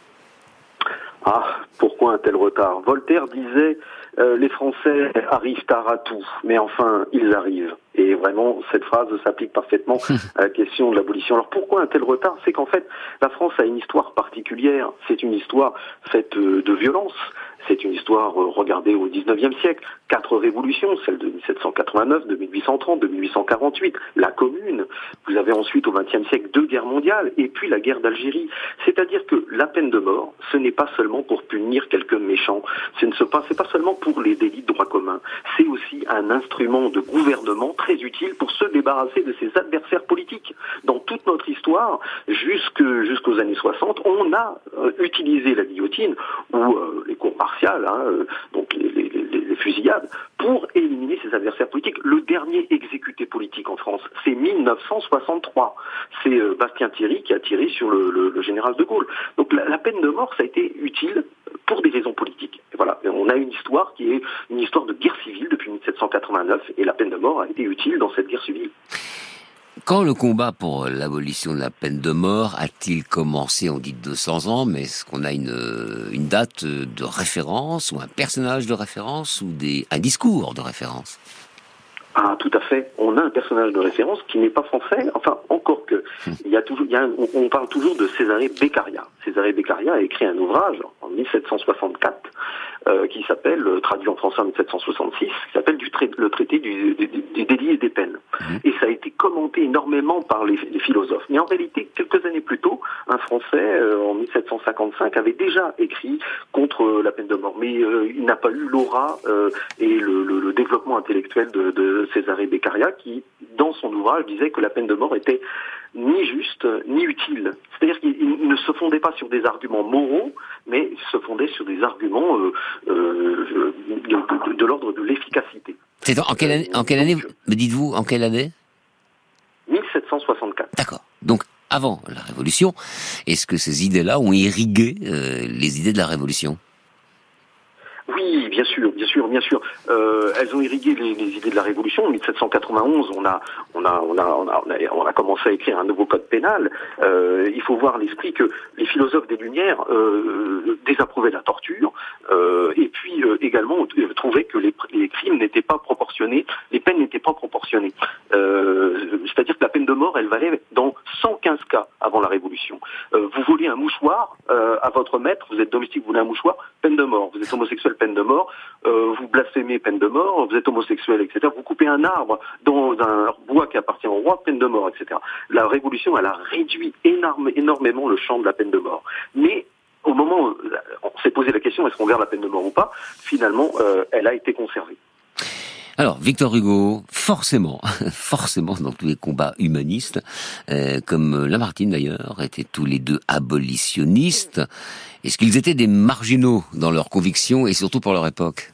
Ah, pourquoi un tel retard ? Voltaire disait euh, « Les Français arrivent tard à tout, mais enfin, ils arrivent ». Et vraiment, cette phrase s'applique parfaitement à la question de l'abolition. Alors pourquoi un tel retard ? C'est qu'en fait, la France a une histoire particulière. C'est une histoire faite de violence. C'est une histoire regardée au dix-neuvième siècle. Quatre révolutions, celle de mille sept cent quatre-vingt-neuf, de mille huit cent trente, de mille huit cent quarante-huit, la Commune. Vous avez ensuite au vingtième siècle deux guerres mondiales et puis la guerre d'Algérie. C'est-à-dire que la peine de mort, ce n'est pas seulement pour punir quelques méchants. Ce n'est pas, c'est pas seulement pour les délits de droit commun. C'est aussi un instrument de gouvernement très utile pour se débarrasser de ses adversaires politiques. Dans toute notre histoire, jusque, jusqu'aux années soixante, on a euh, utilisé la guillotine ou euh, les cours martiales, hein, euh, donc les, les, les, les fusillades, pour éliminer ses adversaires politiques. Le dernier exécuté politique en France, c'est mille neuf cent soixante-trois. C'est euh, Bastien Thierry qui a tiré sur le, le, le général de Gaulle. Donc la, la peine de mort, ça a été utile pour des raisons politiques. Et voilà, on a une histoire qui est une histoire de guerre civile depuis mille sept cent quatre-vingt-neuf, et la peine de mort a été utile dans cette guerre civile. Quand le combat pour l'abolition de la peine de mort a-t-il commencé? On dit deux cents ans, mais est-ce qu'on a une, une date de référence, ou un personnage de référence, ou des, un discours de référence? Ah, tout à fait. On a un personnage de référence qui n'est pas français. Enfin, encore que, il y a toujours, il y a un, on, on parle toujours de Césarée Beccaria. Césarée Beccaria a écrit un ouvrage en mille sept cent soixante-quatre euh, qui s'appelle, traduit en français en mille sept cent soixante-six, qui s'appelle du trai- le traité du, du, du délit et des peines. Mmh. Et ça a été commenté énormément par les, les philosophes. Mais en réalité, quelques années plus tôt, un Français, euh, en mille sept cent cinquante-cinq, avait déjà écrit contre la peine de mort. Mais euh, il n'a pas eu l'aura euh, et le, le, le développement intellectuel de, de Césarée Beccaria, qui, dans son ouvrage, disait que la peine de mort était ni juste, ni utile. C'est-à-dire qu'il ne se fondait pas sur des arguments moraux, mais se fondait sur des arguments euh, euh, de, de, de l'ordre de l'efficacité. C'est en, en quelle année, en quelle année, me dites-vous, en quelle année? mille sept cent soixante-quatre. D'accord. Donc, avant la Révolution, est-ce que ces idées-là ont irrigué euh, les idées de la Révolution? Oui, bien sûr, bien sûr, bien sûr. Euh, elles ont irrigué les, les idées de la Révolution. En mille sept cent quatre-vingt-onze, on a, on a, on a, on a, on a, on a commencé à écrire un nouveau code pénal. Euh, il faut voir l'esprit que les philosophes des Lumières euh, désapprouvaient la torture euh, et puis euh, également trouvaient que les, les crimes n'étaient pas proportionnés, les peines n'étaient pas proportionnées. Euh, c'est-à-dire que la peine de mort, elle valait dans cent quinze cas avant la Révolution. Euh, vous volez un mouchoir euh, à votre maître, vous êtes domestique, vous volez un mouchoir, peine de mort. Vous êtes homosexuel, peine de mort. Euh, vous blasphémez, peine de mort. Vous êtes homosexuel, et cetera. Vous coupez un arbre dans un bois qui appartient au roi, peine de mort, et cetera. La Révolution, elle a réduit énorme, énormément le champ de la peine de mort. Mais au moment où on s'est posé la question, est-ce qu'on garde la peine de mort ou pas, finalement, euh, elle a été conservée. Alors, Victor Hugo, forcément, forcément, dans tous les combats humanistes, euh, comme Lamartine d'ailleurs, étaient tous les deux abolitionnistes. Est-ce qu'ils étaient des marginaux dans leurs convictions et surtout pour leur époque?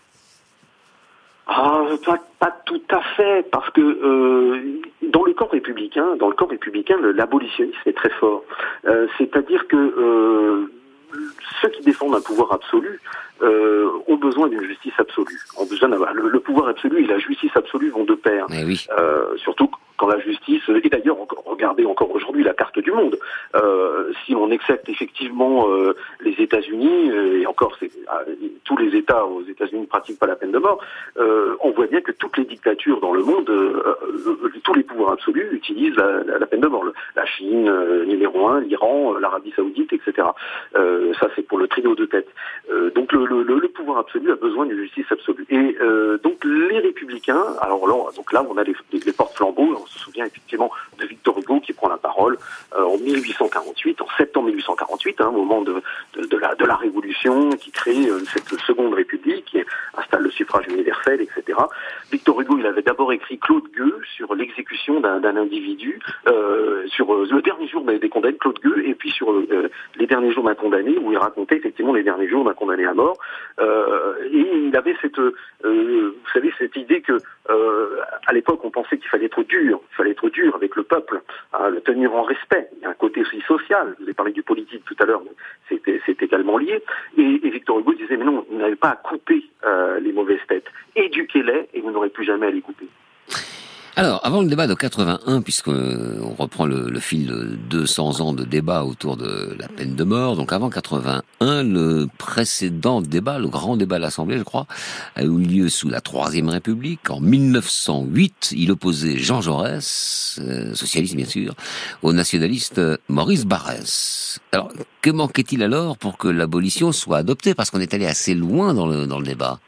Ah, pas, pas tout à fait, parce que euh, dans le camp républicain, dans le camp républicain, l'abolitionnisme est très fort. Euh, c'est-à-dire que euh, ceux qui défendent un pouvoir absolu euh, ont besoin d'une justice absolue. Ont besoin d'avoir le, le pouvoir absolu et la justice absolue vont de pair. Mais oui. Euh, surtout quand la justice, et d'ailleurs regardez encore aujourd'hui la carte du monde, euh, si on accepte effectivement euh, les États-Unis, euh, et encore c'est, euh, tous les États aux États-Unis ne pratiquent pas la peine de mort, euh, on voit bien que toutes les dictatures dans le monde, euh, euh, tous les pouvoirs absolus utilisent la, la, la peine de mort. Le, la Chine, euh, numéro un, l'Iran, euh, l'Arabie Saoudite, et cetera. Euh, ça c'est pour le trio de tête. Euh, donc le, le, le, le pouvoir absolu a besoin d'une justice absolue. Et euh, donc les républicains, alors là, donc là on a les, les, les porte-flambeaux, on se souvient effectivement de Victor Hugo qui prend la parole euh, en mille huit cent quarante-huit, en septembre mille huit cent quarante-huit, hein, au moment de, de, de, la, de la Révolution, qui crée euh, cette seconde République, qui installe le suffrage universel, et cetera. Victor Hugo, il avait d'abord écrit Claude Gueux sur l'exécution d'un, d'un individu, euh, sur euh, le dernier jour des condamnés, Claude Gueux, et puis sur euh, les derniers jours d'un condamné, où il racontait effectivement les derniers jours d'un condamné à mort. Euh, et il avait cette, euh, vous savez, cette idée que euh, à l'époque, on pensait qu'il fallait être dur, il fallait être dur avec le peuple, hein, le tenir en respect. Il y a un côté aussi social. Je vous ai parlé du politique tout à l'heure, mais c'était, c'est également lié. Et, et Victor Hugo disait, mais non, vous n'avez pas à couper euh, les mauvaises têtes. Éduquez-les et vous n'aurez plus jamais à les couper. Alors, avant le débat de quatre-vingt-un, puisqu'on reprend le, le fil de deux cents ans de débat autour de la peine de mort, donc avant quatre-vingt-un, le précédent débat, le grand débat de l'Assemblée, je crois, a eu lieu sous la Troisième République. En mille neuf cent huit, il opposait Jean Jaurès, euh, socialiste bien sûr, au nationaliste Maurice Barrès. Alors, que manquait-il alors pour que l'abolition soit adoptée? Parce qu'on est allé assez loin dans le, dans le débat.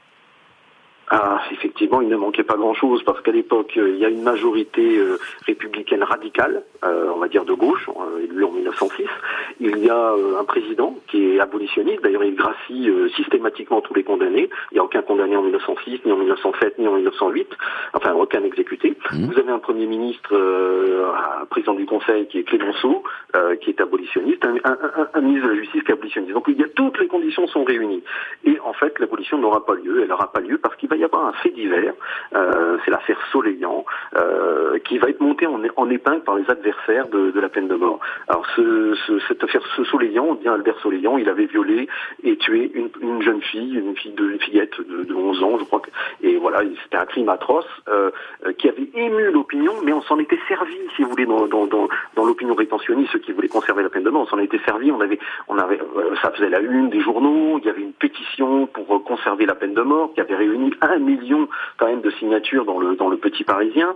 Ah, effectivement, il ne manquait pas grand-chose parce qu'à l'époque, euh, il y a une majorité euh, républicaine radicale, euh, on va dire de gauche, euh, élu en mille neuf cent six. Il y a euh, un président qui est abolitionniste, d'ailleurs il gracie euh, systématiquement tous les condamnés. Il n'y a aucun condamné en mille neuf cent six, ni en mille neuf cent sept, ni en mille neuf cent huit, enfin aucun exécuté. Mmh. Vous avez un premier ministre, euh, un président du Conseil qui est Clémenceau, euh, qui est abolitionniste, un, un, un, un ministre de la Justice qui est abolitionniste. Donc il y a toutes les conditions sont réunies. Et en fait, l'abolition n'aura pas lieu, elle n'aura pas lieu parce qu'il va y avoir un fait divers, euh, c'est l'affaire Soleillant, euh, qui va être montée en, en épingle par les adversaires de, de la peine de mort. Alors ce, ce, cette affaire ce Soleillant, bien Albert Soleillant, il avait violé et tué une, une jeune fille, une fille de une fillette de, de onze ans, je crois que, et voilà, c'était un crime atroce euh, euh, qui avait ému l'opinion, mais on s'en était servi, si vous voulez, dans, dans, dans, dans l'opinion rétentionniste, ceux qui voulaient conserver la peine de mort, on s'en était servi, on avait, on avait, euh, ça faisait la une des journaux, il y avait une pétition pour euh, conserver la peine de mort qui avait réuni un million quand même de signatures dans le dans le Petit Parisien.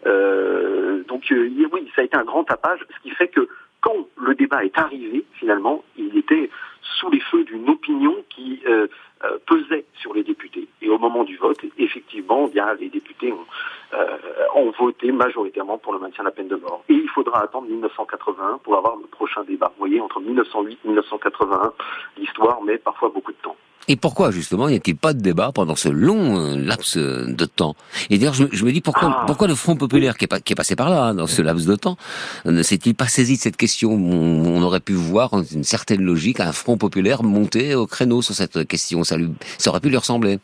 Euh, donc euh, oui, ça a été un grand tapage, ce qui fait que quand le débat est arrivé, finalement, il était sous les feux d'une opinion qui euh, euh, pesait sur les députés. Et au moment du vote, effectivement, bien les députés ont, euh, ont voté majoritairement pour le maintien de la peine de mort. Et il faudra attendre mille neuf cent quatre-vingt-un pour avoir le prochain débat. Vous voyez, entre mille neuf cent huit et mille neuf cent quatre-vingt-un, l'histoire met parfois beaucoup de temps. Et pourquoi, justement, n'y a-t-il pas de débat pendant ce long euh, laps de temps? Et d'ailleurs, je, je me dis, pourquoi, ah. pourquoi le Front populaire, qui est, pas, qui est passé par là, hein, dans ce laps de temps, ne s'est-il pas saisi de cette question? On, on aurait pu voir une certaine logique, un Front populaire monter au créneau sur cette question. Ça, lui, ça aurait pu lui ressembler.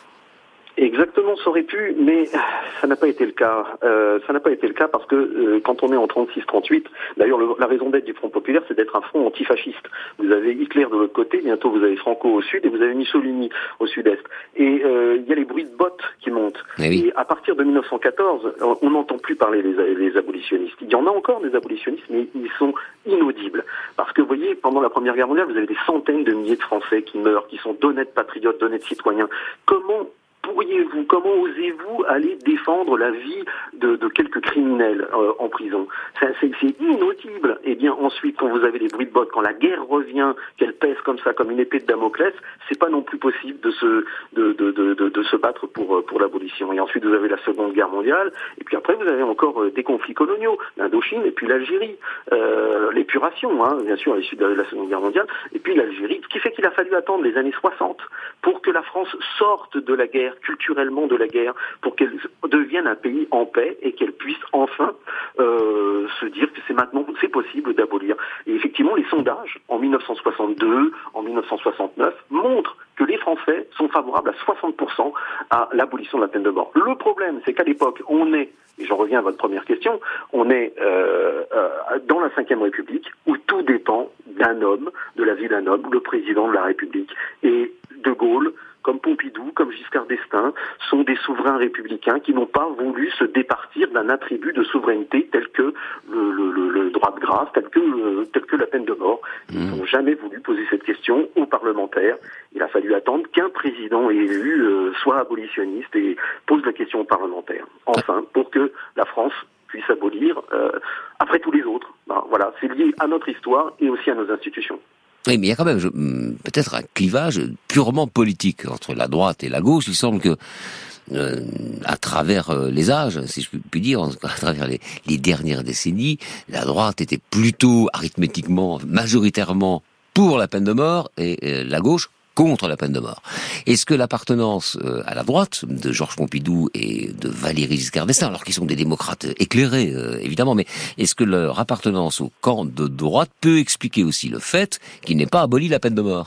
Exactement, ça aurait pu, mais ça n'a pas été le cas. Euh, ça n'a pas été le cas parce que euh, quand on est en trente-six trente-huit, d'ailleurs le, la raison d'être du Front populaire, c'est d'être un front antifasciste. Vous avez Hitler de l'autre côté, bientôt vous avez Franco au sud et vous avez Mussolini au sud-est. Et euh, il y a les bruits de bottes qui montent. Et, oui. Et à partir de mille neuf cent quatorze, on n'entend plus parler les, les abolitionnistes. Il y en a encore des abolitionnistes, mais ils sont inaudibles. Parce que vous voyez, pendant la Première Guerre mondiale, vous avez des centaines de milliers de Français qui meurent, qui sont d'honnêtes patriotes, d'honnêtes citoyens. Comment pourriez-vous, comment osez-vous aller défendre la vie de, de quelques criminels euh, en prison? C'est, c'est, c'est inaudible. Et bien ensuite, quand vous avez les bruits de bottes, quand la guerre revient, qu'elle pèse comme ça, comme une épée de Damoclès, c'est pas non plus possible de se de, de, de, de, de se battre pour pour l'abolition. Et ensuite, vous avez la Seconde Guerre mondiale. Et puis après, vous avez encore euh, des conflits coloniaux, l'Indochine et puis l'Algérie, euh, l'épuration, hein, bien sûr, à l'issue de la Seconde Guerre mondiale. Et puis l'Algérie, ce qui fait qu'il a fallu attendre les années soixante pour que la France sorte de la guerre, culturellement de la guerre, pour qu'elle devienne un pays en paix et qu'elle puisse enfin euh, se dire que c'est maintenant, c'est possible d'abolir. Et effectivement, les sondages en mille neuf cent soixante-deux, en mille neuf cent soixante-neuf montrent que les Français sont favorables à soixante pour cent à l'abolition de la peine de mort. Le problème, c'est qu'à l'époque, on est, et j'en reviens à votre première question, on est euh, euh, dans la cinquième République où tout dépend d'un homme, de la vie d'un homme, le président de la République. Et De Gaulle, comme Pompidou, comme Giscard d'Estaing, sont des souverains républicains qui n'ont pas voulu se départir d'un attribut de souveraineté tel que le, le, le, le droit de grâce, tel que, le, tel que la peine de mort. Ils n'ont jamais voulu poser cette question aux parlementaires. Il a fallu attendre qu'un président élu euh, soit abolitionniste et pose la question aux parlementaires. Enfin, pour que la France puisse abolir euh, après tous les autres. Ben, voilà, c'est lié à notre histoire et aussi à nos institutions. Oui, mais il y a quand même je, peut-être un clivage purement politique entre la droite et la gauche. Il semble que, euh, à travers euh, les âges, si je puis dire, à travers les, les dernières décennies, la droite était plutôt arithmétiquement, majoritairement pour la peine de mort et euh, la gauche contre la peine de mort. Est-ce que l'appartenance euh, à la droite de Georges Pompidou et de Valéry Giscard d'Estaing, alors qu'ils sont des démocrates éclairés, euh, évidemment, mais est-ce que leur appartenance au camp de droite peut expliquer aussi le fait qu'il n'ait pas aboli la peine de mort ?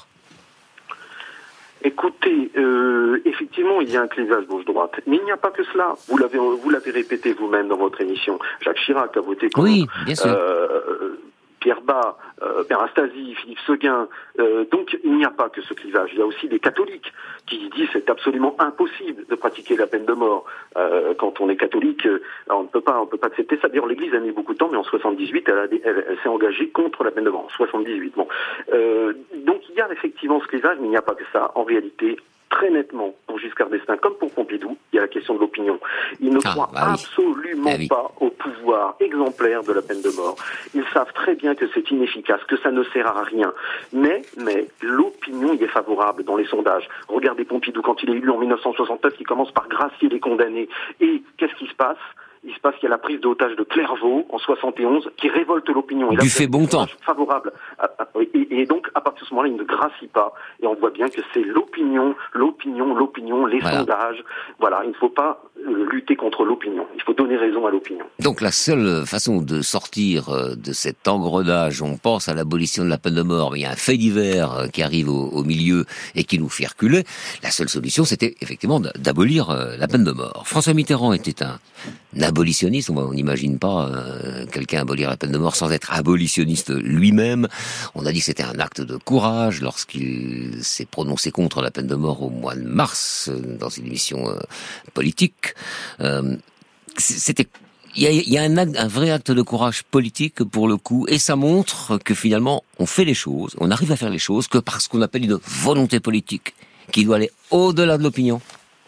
Écoutez, euh, effectivement, il y a un clivage gauche-droite, mais il n'y a pas que cela. Vous l'avez, vous l'avez répété vous-même dans votre émission. Jacques Chirac a voté contre. Oui, bien sûr. Euh, Pierre Bas, euh, Anastasi, Philippe Seguin. Euh, donc il n'y a pas que ce clivage. Il y a aussi des catholiques qui disent c'est absolument impossible de pratiquer la peine de mort. Euh, quand on est catholique, euh, on ne peut pas, on peut pas accepter ça. D'ailleurs, l'Église a mis beaucoup de temps, mais en soixante-dix-huit, elle, a, elle, elle s'est engagée contre la peine de mort. En soixante-dix-huit, bon. Euh, donc il y a effectivement ce clivage, mais il n'y a pas que ça. En réalité, très nettement, pour Giscard d'Estaing comme pour Pompidou, il y a la question de l'opinion. Ils ne ah, croient bah oui. absolument ah, oui. pas au pouvoir exemplaire de la peine de mort. Ils savent très bien que c'est inefficace, que ça ne sert à rien. Mais, mais, l'opinion y est favorable dans les sondages. Regardez Pompidou quand il est élu en dix-neuf cent soixante-neuf, il commence par gracier les condamnés. Et qu'est-ce qui se passe ? Il se passe qu'il y a la prise d'otage de Clairvaux en soixante et onze qui révolte l'opinion. Du fait bon temps. Favorable. Et, et donc, à partir de ce moment-là, il ne gracie pas. Et on voit bien que c'est l'opinion, l'opinion, l'opinion, les voilà. sondages. Voilà, il ne faut pas euh, lutter contre l'opinion. Il faut donner raison à l'opinion. Donc la seule façon de sortir euh, de cet engrenage, on pense à l'abolition de la peine de mort, mais il y a un fait divers euh, qui arrive au, au milieu et qui nous fait reculer. La seule solution, c'était effectivement d'abolir euh, la peine de mort. François Mitterrand était un abolitionniste, on n'imagine pas euh, quelqu'un abolir la peine de mort sans être abolitionniste lui-même. On a dit que c'était un acte de courage lorsqu'il s'est prononcé contre la peine de mort au mois de mars euh, dans une émission euh, politique. Euh, c'était il y a, il y a un, acte, un vrai acte de courage politique pour le coup, et ça montre que finalement on fait les choses, on arrive à faire les choses que parce qu'on appelle une volonté politique qui doit aller au-delà de l'opinion.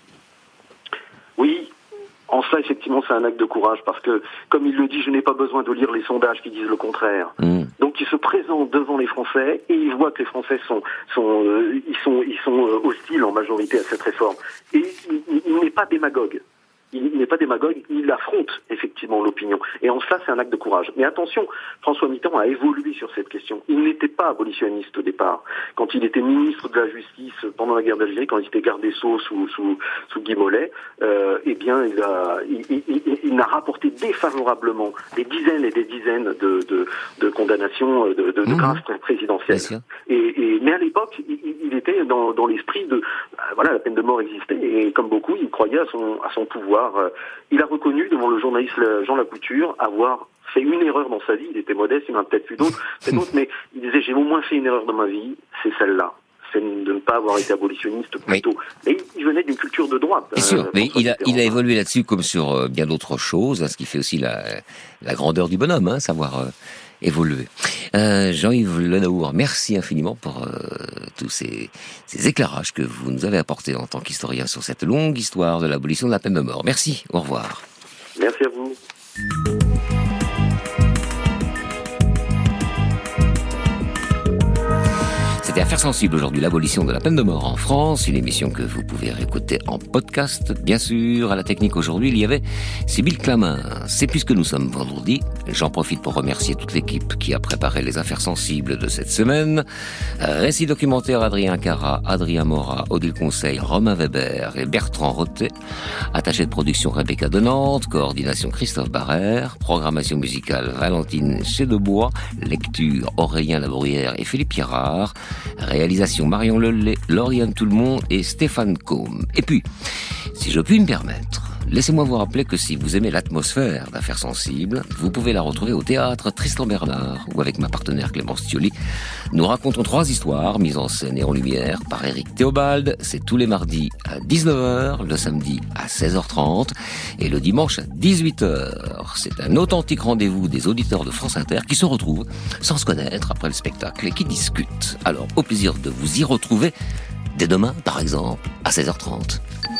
Oui. En ça, effectivement, c'est un acte de courage parce que, comme il le dit, je n'ai pas besoin de lire les sondages qui disent le contraire. Mmh. Donc, il se présente devant les Français et il voit que les Français sont, sont, euh, ils sont, ils sont euh, hostiles en majorité à cette réforme. Et il, il n'est pas démagogue. Il n'est pas démagogue, il affronte effectivement l'opinion. Et en cela, c'est un acte de courage. Mais attention, François Mitterrand a évolué sur cette question. Il n'était pas abolitionniste au départ. Quand il était ministre de la Justice pendant la guerre d'Algérie, quand il était garde des Sceaux sous, sous, sous Guy Mollet, euh, eh bien, il a, il, il, il, il a rapporté défavorablement des dizaines et des dizaines de, de, de condamnations de, de, de mmh. grâce présidentielle. Et, et, mais à l'époque, il, il était dans, dans l'esprit de, voilà, la peine de mort existait et comme beaucoup, il croyait à son, à son pouvoir. Il a reconnu devant le journaliste Jean Lacouture avoir fait une erreur dans sa vie. Il était modeste, il en a peut-être fait d'autres, d'autres, mais il disait j'ai au moins fait une erreur dans ma vie, c'est celle-là. C'est de ne pas avoir été abolitionniste plus tôt. Mais il venait d'une culture de droite. Bien sûr, euh, mais il a, il a évolué là-dessus comme sur euh, bien d'autres choses, hein, ce qui fait aussi la, la grandeur du bonhomme, hein, savoir euh, évoluer. Euh, Jean-Yves Le Naour, merci infiniment pour euh, tous ces, ces éclairages que vous nous avez apportés en tant qu'historien sur cette longue histoire de l'abolition de la peine de mort. Merci, au revoir. Merci à vous. C'était Affaires sensibles aujourd'hui, l'abolition de la peine de mort en France, une émission que vous pouvez réécouter en podcast, bien sûr. À la technique aujourd'hui, il y avait Sybille Clamin. C'est puisque nous sommes vendredi, j'en profite pour remercier toute l'équipe qui a préparé les Affaires sensibles de cette semaine. Récit documentaire Adrien Cara, Adrien Mora, Odile Conseil, Romain Weber et Bertrand Rotet. Attaché de production Rebecca de Nantes, coordination Christophe Barrère, programmation musicale Valentine Chédebois, lecture Aurélien Labruyère et Philippe Pierrard. Réalisation Marion Lelay, Lauriane Tout-le-Monde et Stéphane Combe. Et puis, si je puis me permettre, laissez-moi vous rappeler que si vous aimez l'atmosphère d'Affaires sensibles, vous pouvez la retrouver au théâtre Tristan Bernard, où avec ma partenaire Clémence Thioli, nous racontons trois histoires mises en scène et en lumière par Éric Théobald. C'est tous les mardis à dix-neuf heures, le samedi à seize heures trente et le dimanche à dix-huit heures. C'est un authentique rendez-vous des auditeurs de France Inter qui se retrouvent sans se connaître après le spectacle et qui discutent. Alors, au plaisir de vous y retrouver dès demain, par exemple, à seize heures trente.